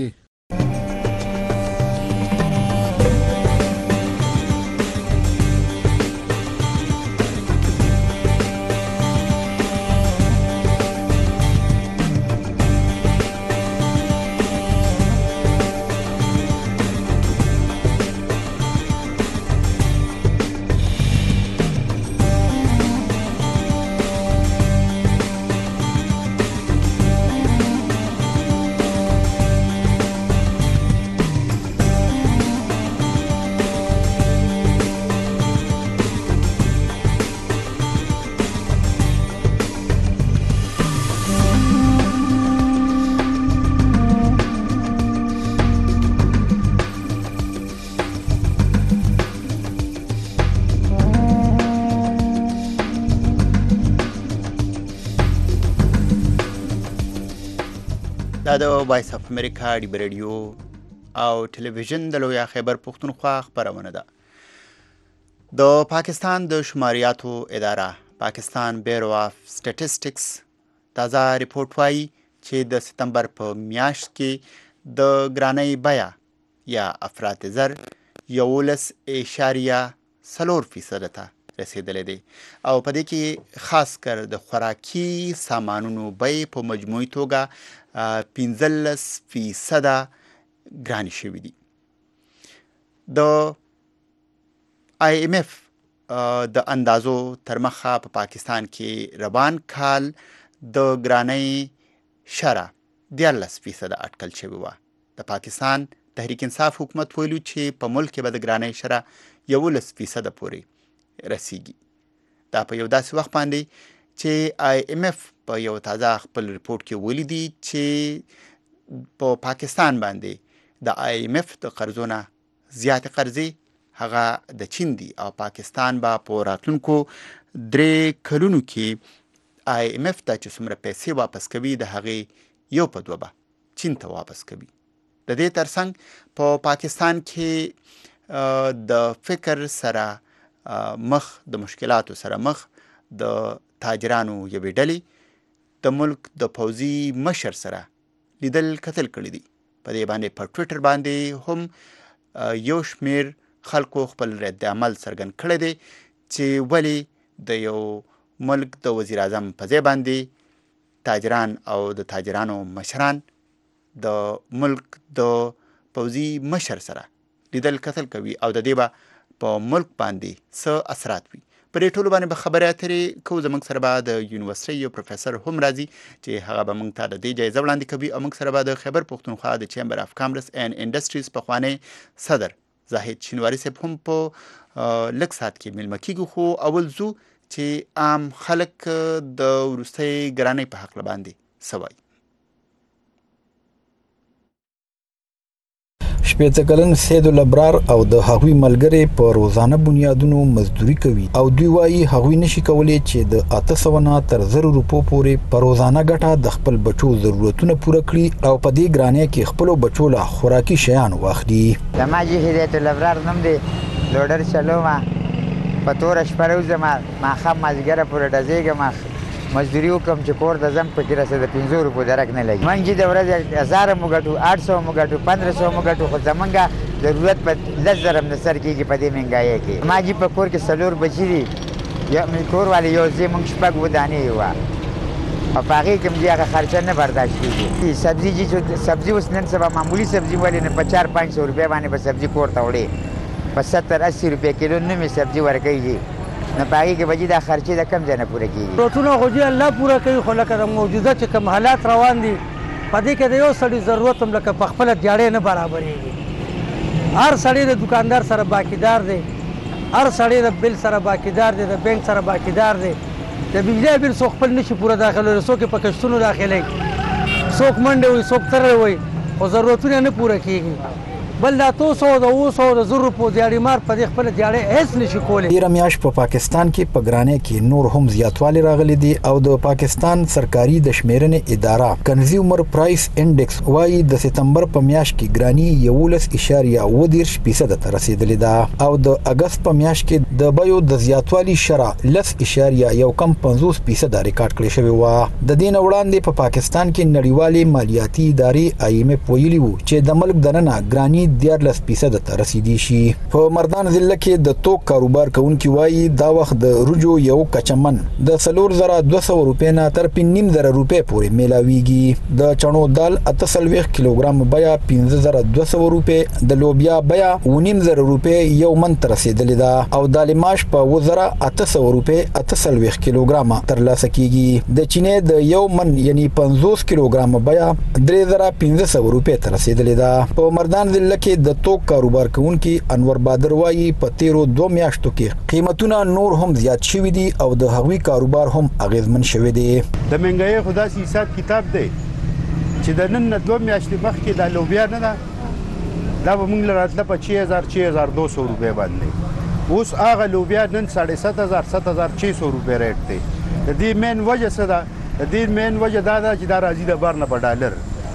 دا د وایس اف امریکا ډیب رادیو او ټلویزیون د لویا خیبر پښتونخوا خبرونه ده. د پاکستان د شماریاتو اداره پاکستان بیورو اف سټټیسټکس تازه ریپورت وایي چې د ستمبر په میاشت کې د ګرانۍ بیه یا افراط زر یولس اعشاریه څلور فیصده ته رسیدلی دی او په دې کې خاص کر د خوراکي سامانونو بیې په مجموعي توګه پنځلس فیصده ګرانې شوي دي. د آی ایم اف د اندازو تر مخه په پاکستان کې روان کال د ګرانۍ شرح دیارلس فیصده اټکل شوې وه. د پاکستان تحریک انصاف حکومت ویلو چې په ملک کې به د ګرانۍ شرح یولس فیصده پورې رسیږي. دا په یو داسې وخت باندې چې آی ایم اف په یو تازه خپل ریپورت کې ویلي دي چې په پاکستان باندې د آی ایم اف د قرضو نه زیاتې قرضې هغه د چین دي او پاکستان به په راتلونکو درې کلونو کې آی ایم اف ته چې څومره پیسې واپس کوي د هغې یو په دوه به چین ته واپس کوي. د دې ترڅنګ په پاکستان کې د فکر سره مخ د مشکلاتو سره مخ د تاجرانو یوې ډلې د ملک د پوځي مشر سره لیدل کتل کړي دي. په دې باندې په ټویټر باندې هم یو شمیر خلکو خپل رد عمل څرګند کړی دی چې ولې د یو ملک د وزیر اعظم په ځای باندې تاجران او د تاجرانو مشران د ملک د پوځي مشر سره لیدل کتل کوي او د دې به په ملک باندې څه اثرات وي. په دې ټولو باندې به خبرې اترې کوو. زموږ سره به د یونیورسټۍ یو پروفیسر هم راځي چې هغه به موږ ته د دې جایزه وړاندې کوي او موږ سره به د خیبر پښتونخوا د چیمبر اف کامرس اینډ انډسټریز پخوانی صدر زاهد شینواري صاحب هم په لږ ساعت کې میلمه کیږو. خو اول ځو چې عام خلک د وروستۍ ګرانۍ په هکله باندې څه وایي. شپېته کلن سید الابرار او د هغوی ملګري په روزانه بنیادونو مزدوري کوي او دوی وایي هغوی نشي کولی چې د اته سوه نه تر زرو روپو پورې په روزانه ګټه د خپل بچو ضرورتونه پوره کړي او په دې ګرانۍ کې خپلو بچو له خوراکي شیان واخلي. زما جي هدایت الابرار نوم دی. لوډر چلومه په توره شپه روزم ماښام مازدیګره پورې ډزېږم مزدوري وکړم چې کور ته ځم پکې راسه د پنځو روپو درک نه لګي. موږ چې د ورځې هزاره مو ګټو اټ سوه مو ګټو پندره سوه مو ګټو خو زمونږ ضرورت په لس زره هم نه سر کېږي په دې مهنګایۍ کې. ما جي په کور کې څلور بچي دي کور والې یو ځای موږ شپږ ودانې وه او په هغې کې هم دې هغه خرچه نه برداشت کېږي. سبزي جي سبزي اوس نن سبا معمولي سبزي ولې نه په چار پنځ سوه روپۍ باندې به سبزي کور ته وړې په ستر اسي روپۍ کیلو نومې سبزي ورکوي نه په هغې کې به جي دا خرچې د کم ځای نه پوره کېږي. ضرورتونه خو جي الله پوره کوي خو لکه د موجوده چې کوم حالات روان دي په دې کې د یو سړي ضرورت هم لکه په خپله دیاړۍ نه برابرېږي. هر سړی د دوکاندار سره باکیدار دی هر سړی د بل سره باکیدار دی د بینک سره باکیدار دی. د بجلی بل څوک خپل نشي پوره داخلولی څوک یې په کشتونو داخلوي څوک منډې وي څوک ترې وي خو ضرورتونه نه پوره کېږي. بل دا اتو سوه د اووه سوه د زرو روپو دیاړي مار په دې خپله دیاړۍ هېڅ نشي کولی. تېره میاشت په پاکستان کې په ګرانۍ کې نور هم زیاتوالی راغلی دی او د پاکستان سرکاري د شمیرنې اداره کنزیومر پرایس انډیکس وایي د ستمبر په میاشت کې ګراني یولس اشاریه اووه دېرش فیصده ته رسېدلې ده او د اګست په میاشت کې د بیو د زیاتوالي شرح لس اشاریه یو کم پنځوس فیصده ریکارډ کړې شوې وه. د دې نه وړاندې په پاکستان کې نړیوالې مالیاتي ادارې آی ایم اف ویلي وو چې د ملک دننه ګراني دیارلس فیصده ته رسیدي شي. په مردان ضلع کې د توک کاروبار کوونکي وایي دا وخت د روجو یو کچمن د څلور زره دوه سوه روپۍ نه تر پنځه زره روپۍ پورې میلاویږي. د چڼو دال اته څلوېښت کیلوګرام بیه پنځه زره دوه سوه روپۍ د لوبیا بیه اوه نیم زره روپۍ یو من ته رسېدلې ده او د ماش په اوه زره اته سوه روپۍ اته څلوېښت کیلوګرامه ترلاسه کېږي. د چینې د یو من یعنی پنځوس کیلوګرامه بیه درې زره پنځه سوه روپۍ ته رسېدلې ده. په مردان ضلع کې د توک کاروبار کوونکي انور بادر وایي په تیرو دوه میاشتو کې قیمتونه نور هم زیات شوي دي او د هغوی کاروبار هم اغیزمن شوی دی. د مهنګایۍ خو داسې حساب کتاب دی چې د نن نه دوه میاشتې مخکې دا لوبیا نه ده دا به موږ له راتله په چھ هزار چھ هزار دو سو روپۍ باندې. اوس هغه لوبیا نن ساڑھے ست هزار ست هزار چھ سو روپۍ ریټ دی. د دې مین وجه څه ده؟ د دې مین وجه دا ده چې دا راځي د بهر نه په ډالر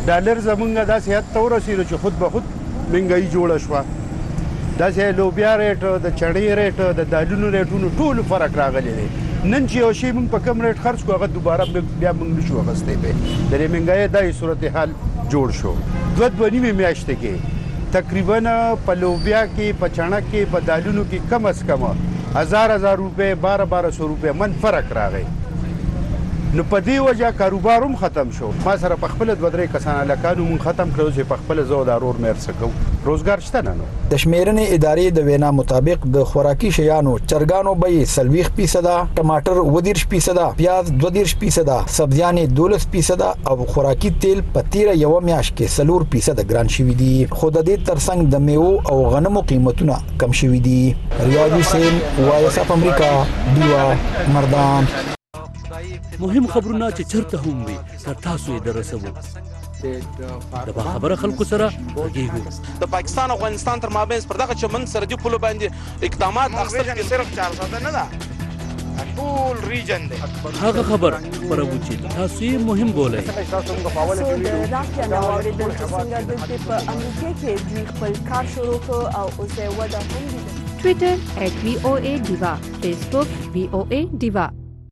ډالر زمونږ داسې حد ته ورسېدو چې خود به خود مهنګایي جوړه شوه داسې لوبیا ریټ د چړې ریټ د دالونو ریټونو ټول فرق راغلی دی نن چې یو شی موږ په کم ریټ خرڅ کړو هغه دوباره بیا موږ نشو اخیستی پې د دې مهنګایۍ دا صورتحال جوړ شو دوه دوه نیمې میاشتې کې تقریبا په لوبیا کې په چڼک کې په دالونو کې کم از کم هزار هزار روپۍ باره باره سو روپۍ من فرق راغی نو په دې وجه کاروبار هم ختم شو ما سره په خپله دوه درې کسان هلکانو مونږ ختم کړو چې په خپله زه او دا ورور مې هر څه کوو روزګار شته نه نو د شمیرنې ادارې د وینا مطابق د خوراکي شیانو چرګانو بیې څلوېښت فیصده ټماټر اووه دېرش فیصده پیاز دوه دېرش فیصده سبزیانې دولس فیصده او خوراکي تیل په تېره یوه میاشت کې څلور فیصده ګران شوي دي خو د دې ترڅنګ د میوو او غنمو قیمتونه کم شوي دي ریاض حسین وایس اف امریکا ډیوا مردان مهم خبرونه چې چرته هم وي تر تاسو یې درسوو د باخبره خلکو سره غږیږو د پاکستان او افغانستان تر مابین پر دغه چمن سرحدي پولو باندې اقدامات اخیستل کې صرف چار ساده نه ده ټول ریجن دی هغه خبر خبرو چې تاسو یې مهم بولئ سو د راکیا نو اوریدل چې څنګه دلته په امریکا کې دوی خپل کار شروع کړ او اوس یې وده هم دي ټویټر ایټ وی او ای ډیوا فیسبوک وی او ای ډیوا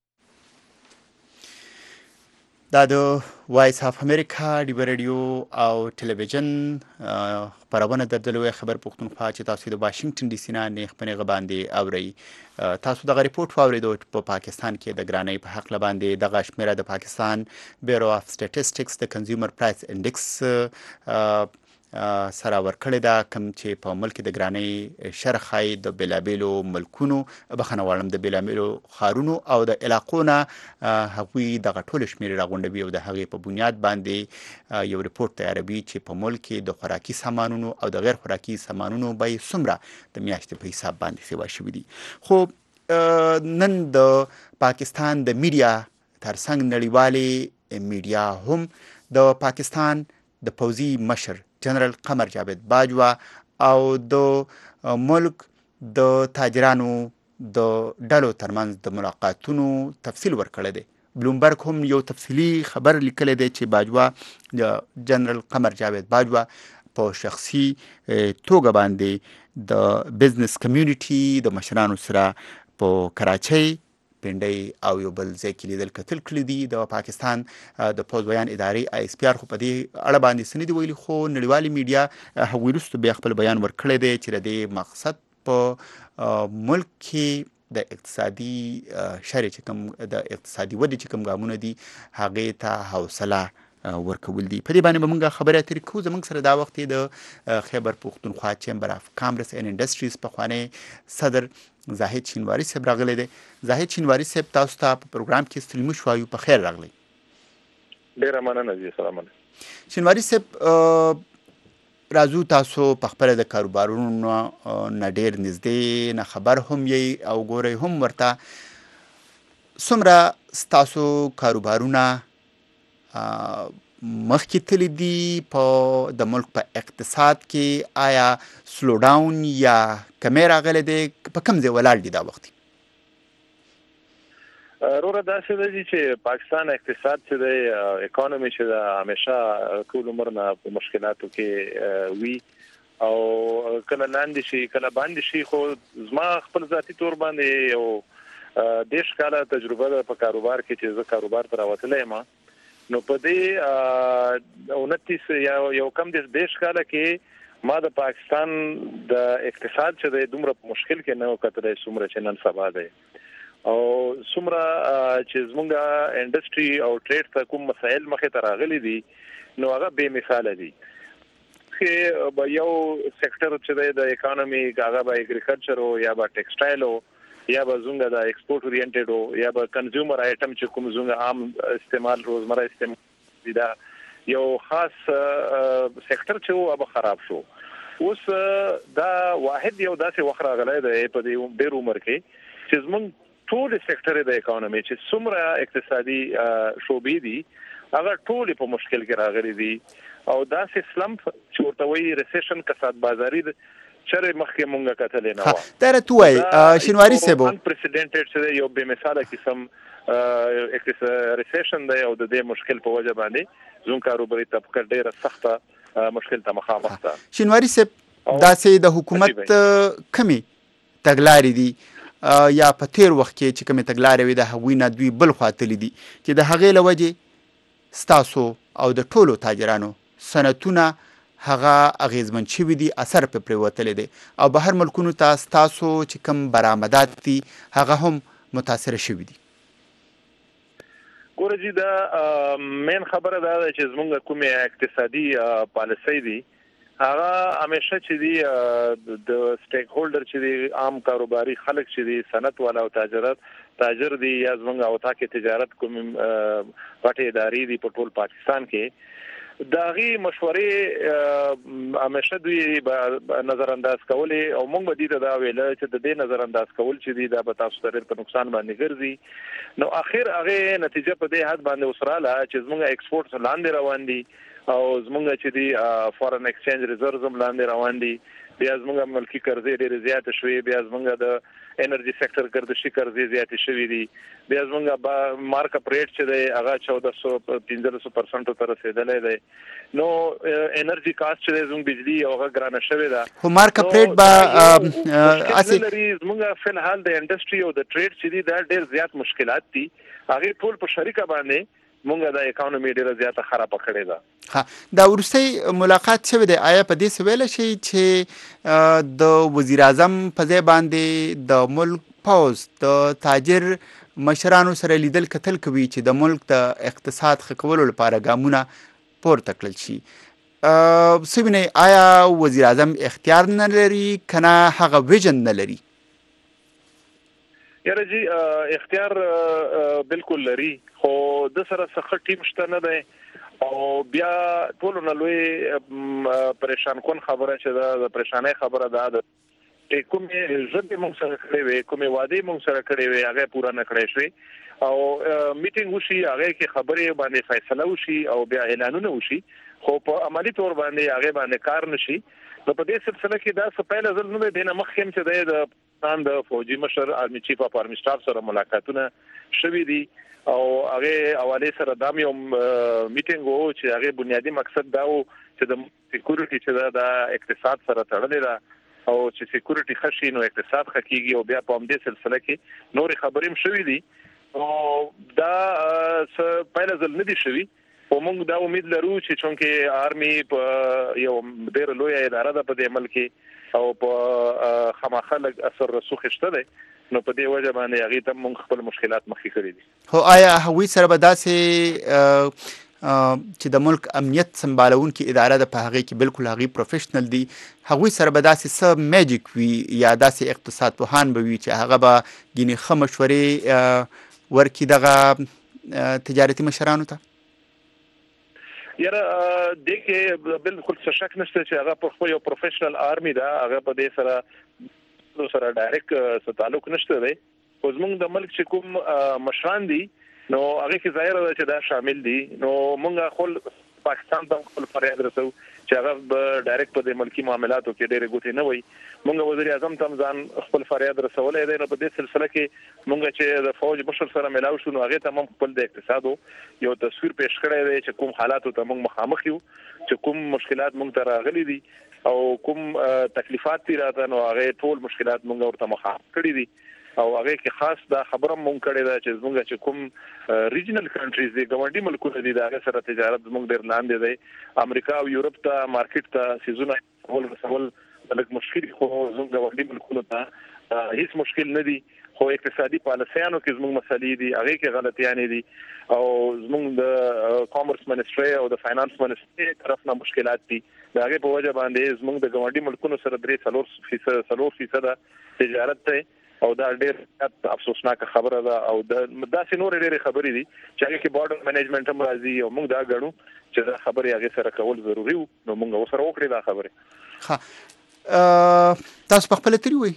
دا د وایس اف امریکا ډیوا رادیو او ټلویزیون خبرونه د دلوي خبر پښتونخوا چې تاسو د واشنگټن ډي سي نه نیغ په نیغ باندې اورئ تاسو دغه ریپورت واوریدو په پاکستان کې د ګرانۍ په حق باندې دغه شمیره د پاکستان بیورو اف سټیټسټکس د کنزیومر پرایس انډیکس سره ورکړې ده کوم چې په ملک د ګرانۍ شرخای د بیلابیلو ملکونو بخنه واړم د بیلابیلو خارونو او د علاقو نه هغوی دغه ټول شمیرې راغونډوي او د هغې په بنیاد باندې یو ریپورت تیاروي چې په ملک کې د خوراکي سامانونو او د غیر خوراکي سامانونو بیې څومره د میاشتې په حساب باندې سیوا شوي دي خو نن د پاکستان د میډیا ترڅنګ نړیوالې میډیا هم د پاکستان د پوځي مشر جنرال قمر جاوید باجوا او د ملک د تاجرانو د ډلو ترمنځ د ملاقاتونو تفصیل ورکړی دی بلومبرګ هم یو تفصیلي خبر لیکلی دی چې باجوا جنرال قمر جاوید باجوا په شخصي توګه باندې د بزنس کمیونټي د مشرانو سره په کراچۍ پنډۍ او یو بل ځای کې لیدل کتل کړي دي د پاکستان د پوځ بیان ادارې آی اس پی آر خو په دې اړه باندې څه نه دي ویلي خو نړیوالې میډیا هغوی وروسته بیا خپل بیان ورکړی دی چې د دې مقصد په ملک کې د اقتصادي شرې چې کوم د اقتصادي ودې چې کوم ګامونه دي هغې ته حوصله ورکول دي په دې باندې به موږ خبرې اترې کوو زموږ سره دا وخت د خیبر پښتونخوا چیمبر اف کامرس اینډ انډسټریز پخوانی صدر زاهد شینواری صاحب راغلی دی زاهد شینواری صاحب تاسو ته په پروګرام کې ستړي مو شوایو په خیر راغلی ډېره مننه جی سلام علیکم شینواری صاحب راځو تاسو په خپله د کاروبارونو نه ډېر نږدې نه خبر هم یې او ګورئ هم ورته څومره ستاسو کاروبارونه مخکې تللی دي په د ملک په اقتصاد کې آیا سلو ډاون یا کمی راغلی دی په کوم ځای ولاړ دي دا وخت وروره داسې ده چې پاکستان اقتصاد چې دی اکانومي چې ده همیشه ټول عمر نه په مشکلاتو کې وي او کله لاندې شي کله باندې شي خو زما خپل ذاتي طور باندې یو دېرش کاله تجربه ده په کاروبار کې چې زه کاروبار ته راوتلی یم نو په دې اونتیس یا یو کم دېرش کاله کې ما د پاکستان د اقتصاد چې د دومره په مشکل کې نه وکتلی څومره چې نن سبا دی او څومره چې زموږ انډسټري او ټریډ ته کوم مسایل مخې ته راغلي دي نو هغه بې مثاله دي چې به یو سیکټر چې دی د اکانومي هغه به اګریکلچر او یا به ټیکسټایل او یا به زونګه د ایکسپورټ اورینټډ او یا به کنزیومر آیټم چې کوم زونګه عام استعمال روزمره استعمال دا یو خاص سیکټر چې و به خراب شو اوس دا واحد یو داسې وخت راغلی دی په دې ډېر عمر کې چې زموږ ټول سیکټر د اکانومي چې څومره اقتصادي شعبې دي هغه ټول په مشکل کې راغلي دي او داسې سلمپ چې ورته وایي ریسیشن کساد بازاري چرې مخکې مونږه کتلې نه و دا راته وایي شینواري صاحب انپریسیډنټډ چې یو بې مثاله قسم ریسیشن دی او د دې مشکل په وجه باندې زموږ کاروباري طبقه ډیره سخته مشکل ته مخامخ ده. شینواري صاحب داسې د حکومت کمی تګلارې دي یا په تیر وخت کې چې کومې تګلارې وي د هغوی نه دوی بل خوا تللي دي چې د هغې له وجې ستاسو او د ټولو تاجرانو صنعتونه هغه اغیزمن شوي دي، اثر پرې پرېوتلی دی او بهر ملکونو ته ستاسو چې کوم برآمدات دي هغه هم متاثره شوي دي؟ ګوره جي دا مین خبره دا ده چې زموږ کومې اقتصادي پالیسۍ دي هغه همیشه چې دي د سټیک هولډر چې دي عام کاروباري خلک چې دي صنعت والا او تاجرات تاجر دي یا زموږ او تا کې تجارت کوم غټې ادارې دي په ټول پاکستان کې داغي مشورې همیشه دوی نظر انداز کولې او موږ به دې ته دا ویل چې د دې نظر انداز کول چې دي دا به تاسو ته په نقصان باندې ګرځي. نو اخر هغه نتیجه په دې حد باندې وسراله چې زموږ ایکسپورټ لاندې روان دي او زموږ چې دي فورن ایکسچینج ریزرவ்ز هم لاندې روان دي، بیا زموږ ملکی قرضې ډېرې زیاتې شوې، بیا زموږ د انرژي سېکټر ګردشي قرضې زیاتې شوې دي، بیا زموږ مارک اپ ریټ چې دی هغه چودہ سو پنځلس پرسنټو ته رسېدلی دی. نو انرژي کاست چې دی زموږ بجلی او هغه ګرانه شوې ده خو مارک اپ ریټ به اسې لري. زموږ فلحال د انډسټري او د ټریډ چې دي دا ډېر زیات مشکلات دي، هغې ټول په شریکه باندې مونږه د اکانومي ډیره زیاته خرابه کړې ده. ها دا ورسته ملاقات شوی دی، آیا په دې سویل شي چې د وزیر اعظم په ځای باندې د ملک پوز د تاجر مشرانو سره لیدل کتل کوي چې د ملک د اقتصاد ښه کولو لپاره ګامونه پورته کړل شي؟ سوینه آیا وزیر اعظم اختیار نه لري کنه هغه ویژن نه لري؟ یاره جی اختیار بالکل لري، خو د سره څخه ټیم شته نه دی او بیا ټولو نه لوی پریشان کون خبره چې دا د پریشانۍ خبره ده چې کومې ژبې موږ سره کړې وې، کومې وعدې موږ سره کړې وې هغه پوره نه کړې شوې او میټینګ وشي هغه کې خبرې باندې فیصله وشي او بیا اعلانونه وشي، خو په عملی تور باندې هغه باندې کار نشي. نو په دې سلسله کې دا څه پیل ځل نه دی نه مخکې چې د پاکستان د فوجي مشر آرمي چیف اف آرمي سټاف سره ملاقاتونه شوي دي او هغه حواله سره د یو میټینګ وو چې هغه بنیادی مقصد دا و چې د سکیورټي چې د اقتصاد سره تړلې ده او چې سکیورټي خشي نو اقتصاد خکېږي او بیا په همدې سلسله کې نور خبرې هم شوي دي او دا څه پیل ځل نه دي شوي. او موږ دا امید لرو چې چونکه آرمي په یو ډېر لوی اداره ده په دې عمل کې او په خامخا لږ اثر رسوخ شته دی، نو په دې وجه باندې هغې ته موږ خپل مشکلات مخکې کړي دي. خو آیا هغوی سره به داسې چې د ملک امنیت سمبالونکې اداره ده په هغې کې بالکل هغوی پروفیشنل دي، هغوی سره به داسې څه میجیک وي یا داسې اقتصاد پوهان به وي چې هغه به ګینې ښه مشورې ورکړي دغه تجارتي مشرانو ته؟ یاره دې کې بالکل څه شک نشته چې هغه په خپل یو پروفیشنل آرمي ده، هغه په دې سره سره ډایرکټ څه تعلق نشته دی. خو زموږ د ملک چې کوم مشران دي نو هغه کې ظاهره ده چې دا شامل دي، نو موږ خپل پاکستان ته خپل فریاد رسو چې هغه به ډایرکټ په دې ملکی معاملاتو کې ډېرې ګوتې نه وي. موږ وزیر اعظم ته ځان خپل فریاد رسولی دی، نو په دې سلسله کې موږ چې د فوج مشر سره ملاو شو نو هغې ته هم خپل د اقتصادو یو تصویر پیش کړی دی چې کوم حالاتو ته موږ مخامخ یو، چې کوم مشکلات موږ ته راغلي دي او کوم تکلیفات دي راته، نو هغې ټول مشکلات موږ ورته مخامخ کړي دي او هغې کې خاص دا خبره مونږ کړې ده چې زموږ چې کوم ریجنل کنټریز دي ګاونډي ملکونه دي د هغې سره تجارت زموږ ډېر لاندې دی. امریکا او یورپ ته مارکیټ ته سیزونه رسول رسول لږ مشکل، خو زموږ ګاونډي ملکونو ته هیڅ مشکل نه دي، خو اقتصادي پالیسیانو کې زموږ مسلې دي، هغې کې غلطیانې دي او زموږ د کامرس منسټرۍ او د فاینانس منسټرۍ طرف نه مشکلات دي. د هغې په وجه باندې زموږ د ګاونډي ملکونو سره درې څلور فیصد څلور فیصده تجارت دی او دا ډېر افسوسناکه خبره ده او داسې نورې ډېرې خبرې دي چې هغې کې بارډر مینجمنټ هم راځي او موږ دا ګڼو چې دا خبرې هغې سره کول ضروري وو، نو موږ ورسره وکړې دا خبرې. ښه تاسو په خپله تللي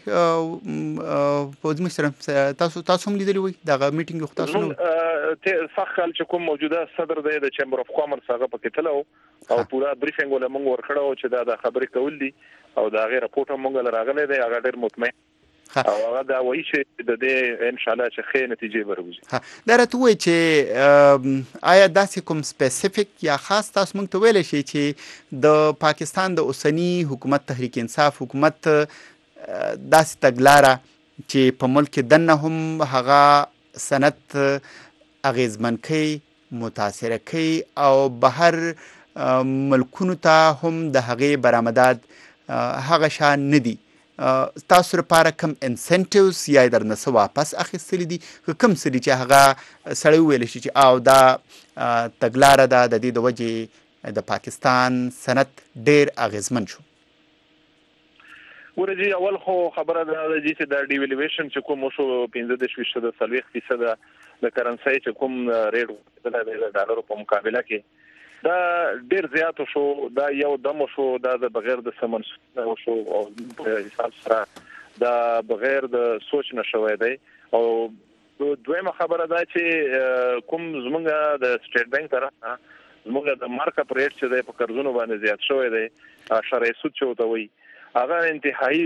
وئ پوځي مشر تاسو تاسو هم لیدلي وئ دغه میټینګ خو تاسو نه سخت خیال چې کوم موجوده صدر دی د چیمبر اف کامرس هغه پکې تللی وو او پوره بریفینګ ولې موږ ورکړی وو چې دا د خبرې کول دي او د هغې رپورټ هم موږ له راغلی دی، هغه ډېر مطمئن او هغه دا وایي چې د دې ان شاء الله چې ښه نتیجې ورغوځي. دا راته وایي چې آیا داسې کوم سپیسیفیک یا خاص تاسو موږ ته ویلی شئ چې د پاکستان د اوسني حکومت تحریک انصاف حکومت داسې تګلاره چې په ملک کې دننه هم هغه صنعت اغیزمن کوي، متاثره کوي او بهر ملکونو ته هم د هغې برآمدات هغه شان نه دي، تاسو لپاره کم انسنټیوز یا یې درنه څه واپس اخیستلي دي؟ که کوم څه دي چې هغه سړی وویلی شي چې او دا تګلاره ده د دې د وجې د پاکستان صنعت ډېر اغیزمن شو؟ ورجی اول خو خبره ده چې دا ډیویلویشن چې کوم شو پنځه دېرش فیصده څلوېښت فیصده د کرنسۍ چې کوم ریټ ورتللی د ډالرو په مقابله کې دا ډیر زیات شو، دا یو دم شو، دا د بغیر د سمن شو او په حساب سره دا بغیر د سوچ نه شوی دی. او دویمه خبره ده چې کوم زمونږ د سټیټ بانک طرف زمونږ د مارک اپ ریټ چې دی په قرضونو باندې زیات شوی دی، شرعي سود چې ورته وایي، هغه انتهایی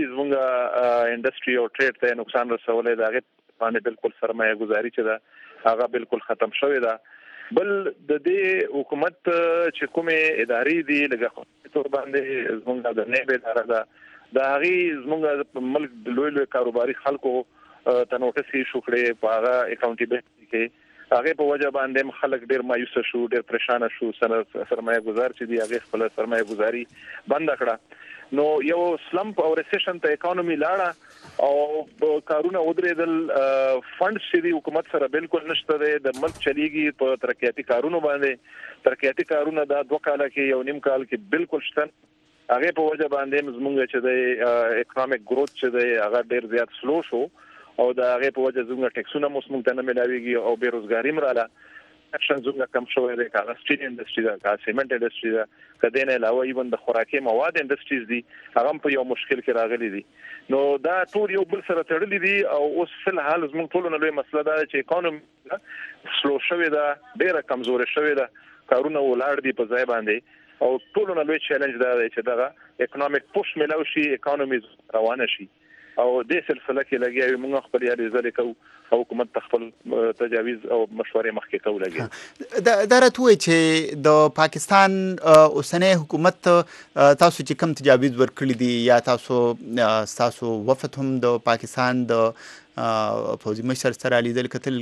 زمونږ انډسټري او ټریډ ته نقصان رسولی دی. هغې باندې بالکل سرمایه ګزاري چې ده هغه بالکل ختم شوې ده. بل د دې حکومت چې کومې ادارې دي لکه تور باندې زمونږ د نیب اداره ده، د هغې زمونږ په ملک د لوی لوی کاروباري خلکو ته نوټس ایشو کړی په هغه اکاونټیبلټي کې، هغې په وجه باندې خلک ډېر مایوسه شو، ډېر پریشانه شو، سرمایه گزار چې دي هغې خپله سرمایه گزاري بنده کړه. نو یو سلمپ او ریسیشن ته اکانومي لاړه او کارونه ودرېدل. فنډز چې دي حکومت سره بالکل نشته دی، د ملک چلیږي په ترقیاتي کارونو باندې. ترقیاتي کارونه دا دوه کاله کې یو نیم کال کې بالکل شته، هغې په وجه باندې زمونږ چې دی اکنامک گروث چې دی هغه ډېر زیات سلو شو او د هغې په وجه زمونږ ټیکسونه مو زمونږ ته نه میلاویږي او بېروزګاري هم راله. اکشن زمونږ کم شوی دی، که هغه سټیل انډسټري ده، که هغه سیمنټ انډسټري ده، که دې نه علاوه ایون د خوراکي مواد انډسټریز دي، هغه هم په یو مشکل کې راغلي دي. نو دا ټول یو بل سره تړلي دي او اوس فی الحال زموږ ټولو نه لوی مسله ده چې اکانومي سلو شوې ده، ډېره کمزورې شوې ده، کارونه ولاړ دي په ځای باندې او ټولو نه لوی چیلنج دا دی چې دغه اکنامک پوش میلاو شي، اکانومي روانه شي او دې سلسله کې لګیا یو موږ خپل یاري ځلې کوو او حکومت تخفل تجاویز او مشورې مخکې کوو لګیا. دا راته وایي چې د پاکستان اوسنی حکومت تاسو چې کوم تجاویز ورکړي دي یا تاسو ستاسو وفد هم د پاکستان د پوځي مشر سره لیدل کتل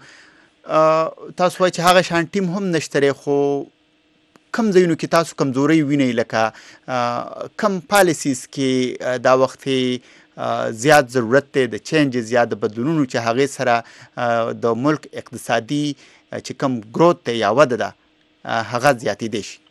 کړي، تاسو وایي چې هغه شان ټیم هم نشته دی، خو کم ځایونو کې تاسو کمزوري وینئ، لکه کم پالیسیز کې دا وخت زیات ضرورت دی د چینجز یا د بدلونونو چې هغې سره د ملک اقتصادي چې کم گروت دی یا وده ده هغه زیاتېدی شي؟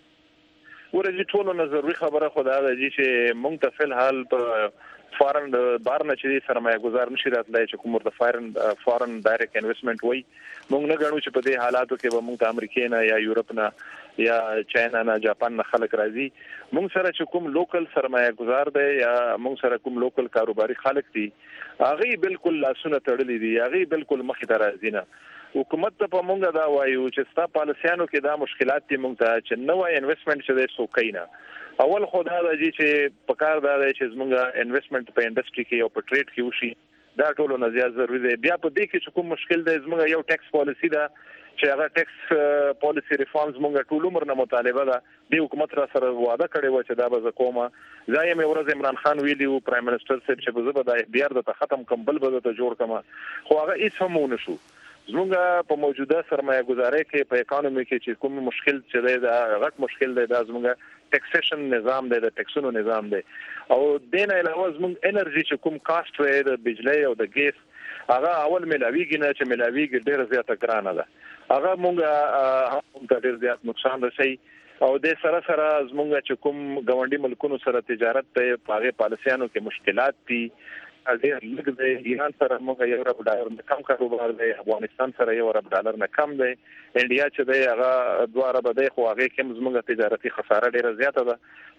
ورجې ټولو نه ضروري خبره خو دا ده چې موږ ته فی الحال په فارن بار نه چې سرمایه ګزار نشي راتلی چې کوم ورته فارن فارن ډایرکټ انویسټمنټ وایي، موږ نه ګڼو چې په دې حالاتو کې به موږ ته امریکې نه یا یورپ نه یا چاینا نه جاپان نه خلک راځي. موږ سره چې کوم لوکل سرمایه گزار دی یا موږ سره کوم لوکل کاروباري خلک دي هغې بالکل لاسونه تړلي دي، هغې بالکل مخې ته راځي نه. حکومت ته په موږ دا وایو چې ستا پالیسیانو کې دا مشکلات دي موږ ته چې نوی انویسټمنټ چې دی څوک کوي نه. اول خو دا ده چې په کار دا دی چې زموږ انویسټمنټ په انډسټري کې او په ټریډ کې وشي، دا ټولو نه زیات ضروري دی. بیا په دې کې چې کوم مشکل دی زموږ یو ټیکس پالیسي ده چې هغه ټیکس پالیسي ریفارمز موږ ټول عمر نه مطالبه ده، دې حکومت را سره وعده کړې وه چې دا به زه کومه. زه یم یو ورځ عمران خان ویلي و پرایم منسټر صاحب چې زه به دا بیا درته ختم کړم، بل به درته جوړ کړم، خو هغه هېڅ هم ونه شو. زموږ په موجوده سرمایه گزارۍ کې په اکانومي کې چې کوم مشکل چې دی دا غټ مشکل دی، دا زموږ ټیکسیشن نظام دی، د ټیکسونو نظام دی او دې نه علاوه زموږ انرژي چې کوم کاسټ دی د بجلی او د ګیس هغه اول میلاویږي نه چې میلاویږي ډېره زیاته ګرانه ده، هغه موږ هم ته ډېر زیات نقصان رسوي او دې سره سره زموږ چې کوم ګاونډي ملکونو سره تجارت دی په هغې پالیسیانو کې مشکلات دي ډېر لږ دی. ایران سره موږ یو ارب ډالر نه کم کاروبار دی، افغانستان سره یو ارب ډالر نه کم دی، انډیا چې دی هغه دوه اربه دی خو هغې کې هم زموږ تجارتي خساره ډېره زیاته ده.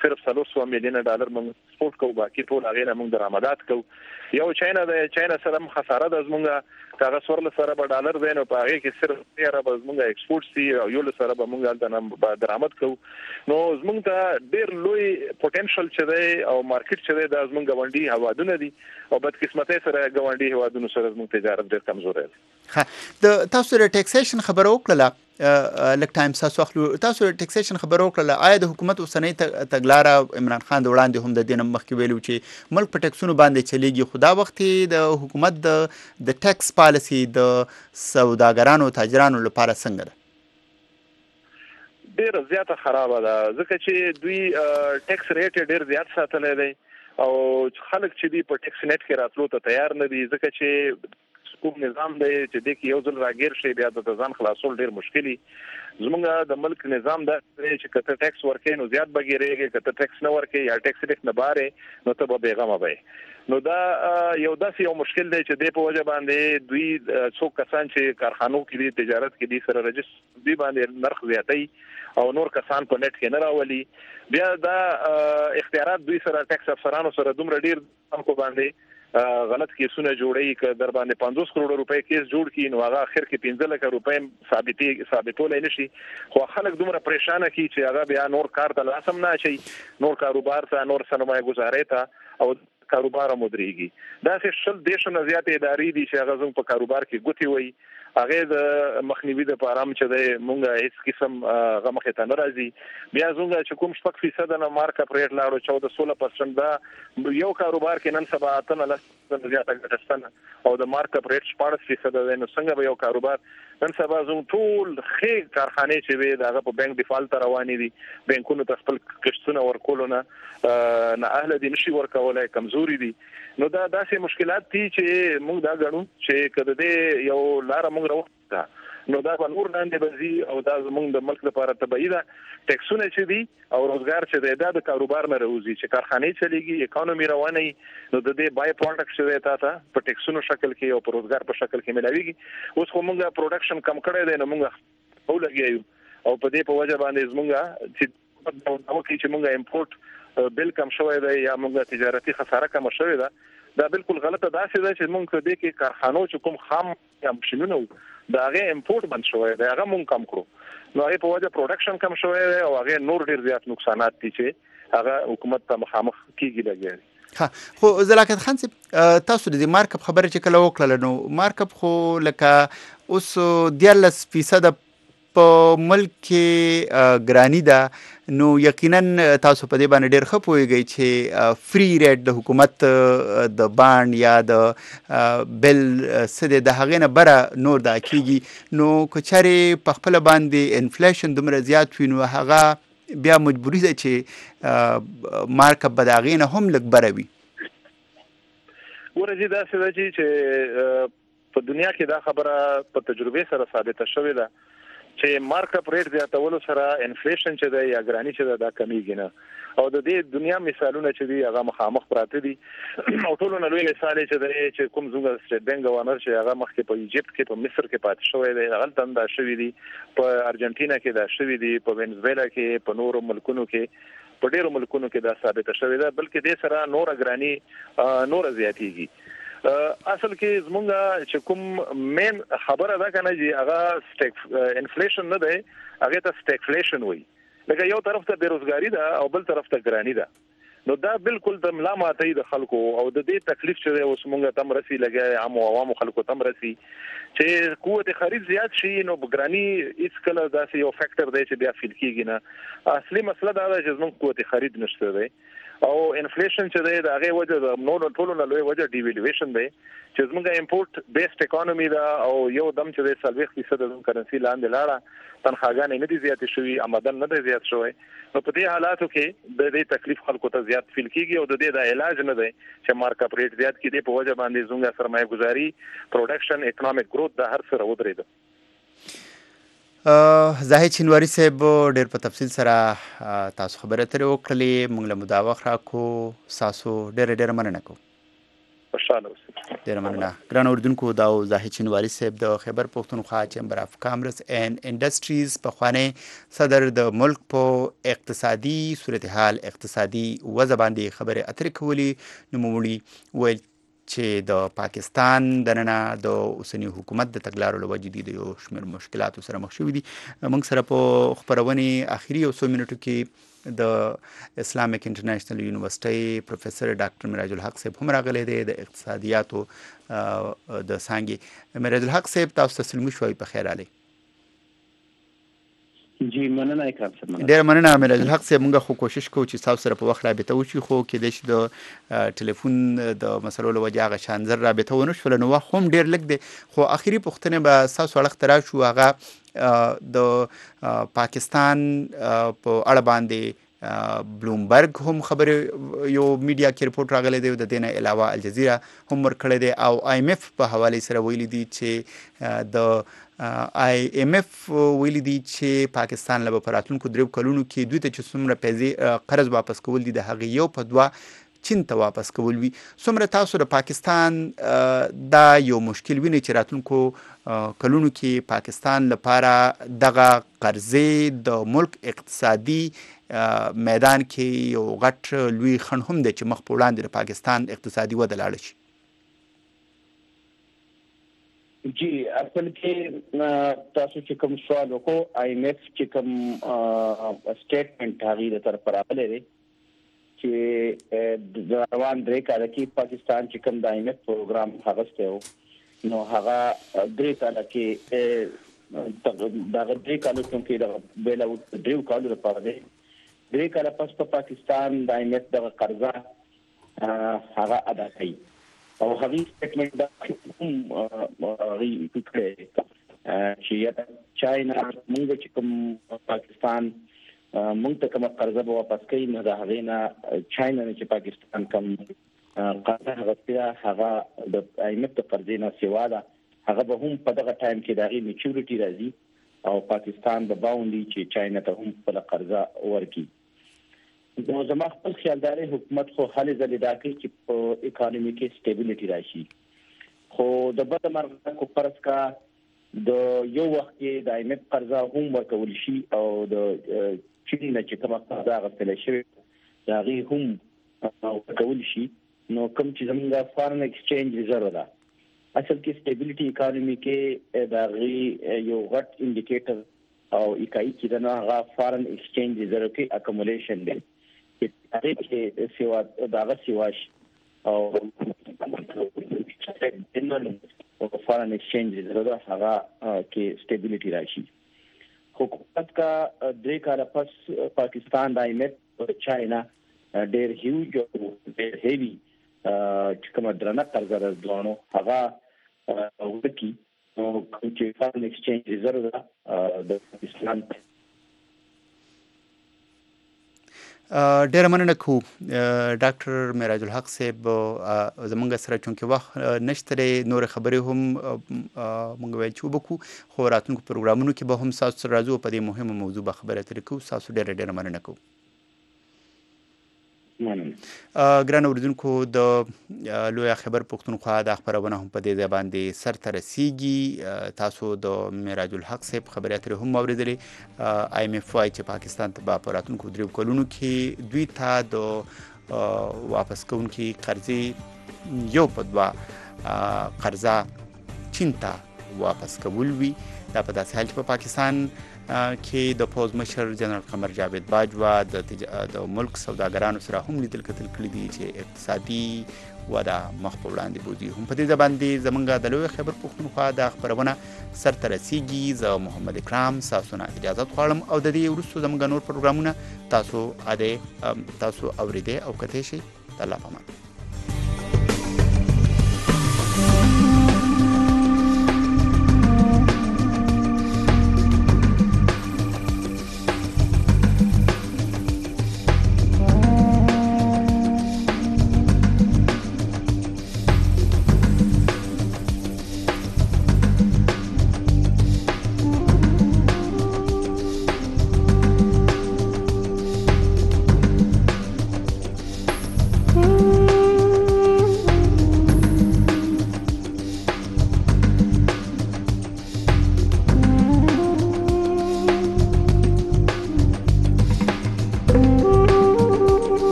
صرف څلور سوه میلیونه ډالر موږ سپورټ کوو، باقي ټول هغې نه موږ درآمدات کوو. یو چاینا د چاینا سره هم خساره ده زموږ، که هغه څوارلس اربه ډالر دی نو په هغې کې صرف درې اربه زموږ ایکسپورټ سي او یولس اربه موږ هلته نه درآمد کوو. نو زموږ ته ډېر لوی پوټنشل چې دی او مارکیټ چې دی دا زموږ ګاونډي هیوادونه دي او بدقسمتۍ سره ګاونډي هیوادونو سره زموږ تجارت ډېر کمزوری دی. د تاسو د ټیکسیشن خبره وکړله، لږ ټایم تاسو اخلو. تاسو د ټیکسیشن خبره وکړله، آیا د حکومت اوسنۍ تګلاره عمران خان د وړاندې هم د دې نه مخکې ویلو چې ملک په ټیکسونو باندې چلیږي، خو دا وخت د حکومت د د ټیکس پالیسي د سوداګرانو تاجرانو لپاره څنګه ده؟ ډېره زیاته خرابه ده، ځکه چې دوی ټیکس ریټ ډېر زیات ساتلی دی او خلک چې دي په ټیکس نیټ کې راتلو ته تیار نه دي، ځکه چې کوم نظام دی چې دې کې یو ځل راګیر شي بیا د ځان خلاصول ډېر مشکلي. زموږ د ملک نظام دا دی چې که ته ټیکس ورکې نو زیات به ګیرېږې، که ته ټیکس نه ورکې یا ټیکس ریټ نه بارې نو ته به بېغمه به. نو دا یو داسې یو مشکل دی چې دې په وجه باندې دوی څوک کسان چې کارخانو کې دي تجارت کې دي سره رجسټر دوی باندې نرخ زیاتوي او نور کسان په نیټ کې نه راولي. بیا دا اختیارات دوی سره ټیکس افسرانو سره دومره ډېر خلکو باندې غلط کیسونه جوړوي، که در باندې پنځوس کروڑ روپۍ کیس جوړ کړي نو هغه اخر کې پنځه لکه روپۍ ثابتې ثابتولی نه شي، خو خلک دومره پریشانه کړي چې هغه بیا نور کار ته لاس هم نه اچوي، نور کاروبار ته، نور سرمایه ګزارۍ ته او کاروبار هم ودرېږي. داسې شل دېرشو نه زیاتې ادارې دي چې هغه زموږ په کاروبار کې ګوتې وایي، هغې د مخنیوي دپاره هم چې دی مونږ هېڅ قسم هغه مخې ته نه راځي. بیا زموږ چې کوم شپږ فیصده نه مارک اپ ریټ لاړو چوده سوله پرسنټ، دا یو کاروبار کې نن سبا اته نه لس زیاته ګټه شته او د مارک اپ ریټ شپاړس فیصده دی، نو څنګه به یو کاروبار نن سبا زموږ ټول ښې کارخانې چې وي د هغه په بینک ډیفالټ ته روانې دي، بینکونو ته خپل قسطونه ورکولو نه نه اهله دي، نشي ورکولی، کمزوري دي. نو دا داسې مشکلات دي چې موږ دا ګڼو چې که د دې یو لاره موږ راوخته نو دا به نور لاندې به ځي او دا زموږ د ملک لپاره تبعي ده. ټیکسونه چې دي او روزګار چې دی دا د کاروبار نه راوځي، چې کارخانې چلېږي، اکانومي روانه وي، نو د دې بای پروډکټ چې دی تا ته په ټیکسونو شکل کې او په روزګار په شکل کې ملاویږي. اوس خو موږ پروډکشن کم کړی دی نو موږ ولګیا یو او په دې په وجه باندې زموږ چې وکړي چې موږ امپورټ بل کم شوی دی یا موږ تجارتي خساره کمه شوې ده، دا بالکل غلطه داسې ده چې موږ په دې کې کارخانو چې کوم خام یا ماشینونه وو د هغې امپورټ بند شوی دی، هغه موږ کم کړو، نو هغې په وجه پروډکشن کم شوی دی او هغې نور ډېر زیات نقصانات دي چې هغه حکومت ته مخامخ کېږي لګیا دي. ها خو زلاکت خان صاحب، تاسو د دې مارک اپ خبره چې کله وکړله نو مارک اپ خو لکه اوس دیارلس فیصده په ملک کې ګرانی ده، نو یقینا تاسو په دې باندې ډېر ښه پوهیږئ چې فری ریټ د حکومت د بانډ یا د بل څه دی د هغې نه بره نور دا کېږي. نو که چېرې په خپله باندې انفلیشن دومره زیات وي نو هغه بیا مجبوري ده چې مارک اپ به د هغې نه هم لږ بره وي. ګوره جي داسې ده چې په دنیا کې دا خبره په تجربې سره ثابته شوې ده چې مارک اپ ریټ زیاتولو سره انفلیشن چې دی یا ګرانی چې ده دا کمیږي نه، او د دې دنیا مثالونه چې دي هغه مخامخ پراته دي او ټولو نه لوی مثال چې دی چې کوم زموږ سټیټ بینک ګورنر چې هغه مخکې په ایجپت کې په مصر کې پاتې شوی دی، هغلته هم دا شوي دي، په ارجنټینا کې دا شوي دي، په وینزویلا کې، په نورو ملکونو کې، په ډېرو ملکونو کې دا ثابته شوې ده، بلکې دې سره نوره ګراني نوره زیاتېږي. اصل کې زمونږ چې کوم مین خبره ده که نه چې هغه سټیک انفلیشن نه دی، هغې ته سټیکفلیشن وایي، لکه یو طرف ته بېروزګاري ده او بل طرف ته ګراني ده. نو دا بالکل د ملا ماتۍ د خلکو او د دې تکلیف چې دی اوس مونږ ته هم رسي، لګیا عامو عوامو خلکو ته هم رسي چې قوت خرید زیات شي نو ګراني هېڅ کله داسې یو فیکټر دی چې بیا فیل کېږي نه. اصلي مسله دا ده چې زموږ قوت خرید نشته دی او انفلیشن چې دی د هغې وجه د نورو ټولو نه لوی وجه ډیویلویشن دی چې زموږ امپورټ بیسډ اکانومي ده او یو دم چې دی څلوېښت فیصده زموږ کرنسي لاندې لاړه، تنخواګانې نه دي زیاتې شوي، آمدن نه دی زیات شوی. نو په دې حالاتو کې د دې تکلیف خلکو ته زیات فیل کېږي او د دې دا علاج نه دی چې مارک اپ ریټ زیات کړي، په وجه باندې زموږ سرمایه ګزاري، پروډکشن، اکنامک گروث دا هر څه راودرېده. زاهد شینواري صاحب ډېر په تفصیل سره تاسو خبرې اترې وکړلې، موږ له مو دا وخت راکړو، ستاسو ډېره ډېره مننه کوو. خوشاله اوسئ. ډېره مننه. ګران اردوونکو، دا و زاهد چینواري صاحب د خیبر پښتونخوا چیمبر اف کامرس اینډ انډسټریز پخوانی صدر د ملک په اقتصادي صورتحال اقتصادي وضع باندې خبرې اترې کولې. نوموړي ویل چې د پاکستان دننه د اوسني حکومت د تګلارو له وجې د یو شمېر مشکلاتو سره مخ شوي دي. موږ سره په خپرونې اخري یو څو منټو کې د اسلامیک انټرنیشنل یونیورسټۍ پروفیسر ډاکټر میراج الحق صاحب هم راغلی دی د اقتصادیاتو د څانګې. میراج الحق صاحب، تاسو ته سلمي شوي، په خیر راغلی. جی مننه اکرام صاحب. ډېره مننه میراج الحق صاحب. موږ خو کوشش کوو چې تاسو سره په وخت رابطه وشي، خو کېدای شي د ټلیفون د مسلو له وجې هغه شان زر رابطه ونه شوله، نو وخت هم ډېر لږ دی. خو اخري پوښتنې به ستاسو اړخ ته راشو، هغه د پاکستان په اړه باندې بلومبرګ هم خبرې یو میډیا کې رپورټ راغلی دی، د دې نه علاوه الجزیره هم ورکړی دی، او آی ایم ایف په حوالې سره ویلي دي چې د آی ایم ایف ویلي دي چې پاکستان له به په راتلونکو دریو کلونو کې دوی ته چې څومره پیسې قرض واپس کول دي، د هغې یو په دوه چین ته واپس کول وي. څومره تاسو د پاکستان دا یو مشکل وینئ چې راتلونکو کلونو کې پاکستان لپاره دغه قرضې د ملک اقتصادي میدان کې یو غټ لوی خنډ هم دی چې مخ په وړاندې د پاکستان اقتصادي وده لاړه شي؟ جی اصل کې تاسو چې کوم سوال وکړو، آی ایم ایف چې کوم سټیټمنټ هغې د طرفه راغلی دی چې د روان درې کاله کې پاکستان چې کوم د آی ایم ایف پروګرام اخیستی و، نو هغه درې کاله کې دغه درې کالو کې دغه بېله دریو کالو لپاره دی. درې کاله پس په پاکستان د آی ایم ایف دغه قرضه هغه ادا کوي، او هغې سټیټمنټ دا هم هغې پوښ کړی چې یا چاینا موږ چې کوم پاکستان موږ ته کومه قرضه به واپس کوي، نو د هغې نه چاینا نه چې پاکستان کوم قرضه اخیستې ده هغه د آی ایم ایف د قرضې نه سوا ده، هغه به هم په دغه ټایم کې د هغې میچورټي راځي او پاکستان به باونډي چې چاینا ته هم خپله قرضه ورکړي. نو زما خپل خیال دا دی حکومت خو هلې ځلې دا کوي چې په اکانومي کې سټیبلیټي راشي، خو د بده مرغه کو فرض کا د یو وخت کې د آی ایم ایف قرضه هم ورکول شي او د چین نه چې کومه قرضه اخیستل شوې د هغې هم ورکول شي، نو کوم چې زموږ فارن ایکسچینج ریزرو ده، اصل کې سټیبلیټي اکانومي کې د هغې یو غټ انډیکیټر او اکایي چې ده نه هغه فارن ایکسچینج ریزرو کې اکومولیشن دی، هغې کې سوا د هغه سوا شي او فارن ایکسچینج ریزرو ده هغه کې سټیبلیټي راشي. حکومت کا درې کاله پس پاکستان د آی ایم ایف چاینا ډېر هیوج او ډېر هیوي چې کومه درنه قرضه راځوانو هغه ورکړي، نو کوم چې فارن ایکسچینج ریزرو ده د پاکستان ډېره مننه کوو. ډاکټر میراج الحق صاحب زموږ سره چونکې وخت نشته دی، نورې خبرې هم موږ ویل چې وبکړو، خو راتلونکو پروګرامونو کې به هم ستاسو سره راځو، په دې مهمه موضوع به خبرې اترې کوو. ستاسو ډېره ډېره مننه کوو. ګران اوریدونکو، د لویه خیبر پښتونخوا دا خپرونه هم په دې ځای باندې سرته رسیږي. تاسو د میراج الحق صاحب خبرې اترې هم واورېدلې. آی ایم ایف وایي چې پاکستان ته به په راتلونکو دریو کلونو کې دوی ته د واپس کوونکي قرضې یو په دوه قرضه چین ته واپس کول وي. دا په داسې حال کې په پاکستان کې د پوز مشر جنرال قمر جاوید باجوا د ملک سوداګرانو سره هم لیدل کتل کړي دي چې اقتصادي وده مخ په وړاندې بوځي. هم په دې ځای باندې زموږ د لویه خیبر پښتونخوا دا خپرونه سرته رسیږي. زه محمد اکرام ستاسو نه اجازت غواړم او د دې وروسته زموږ نور پروګرامونه تاسو اده تاسو اورېدئ او کتئ شئ. د الله په امان.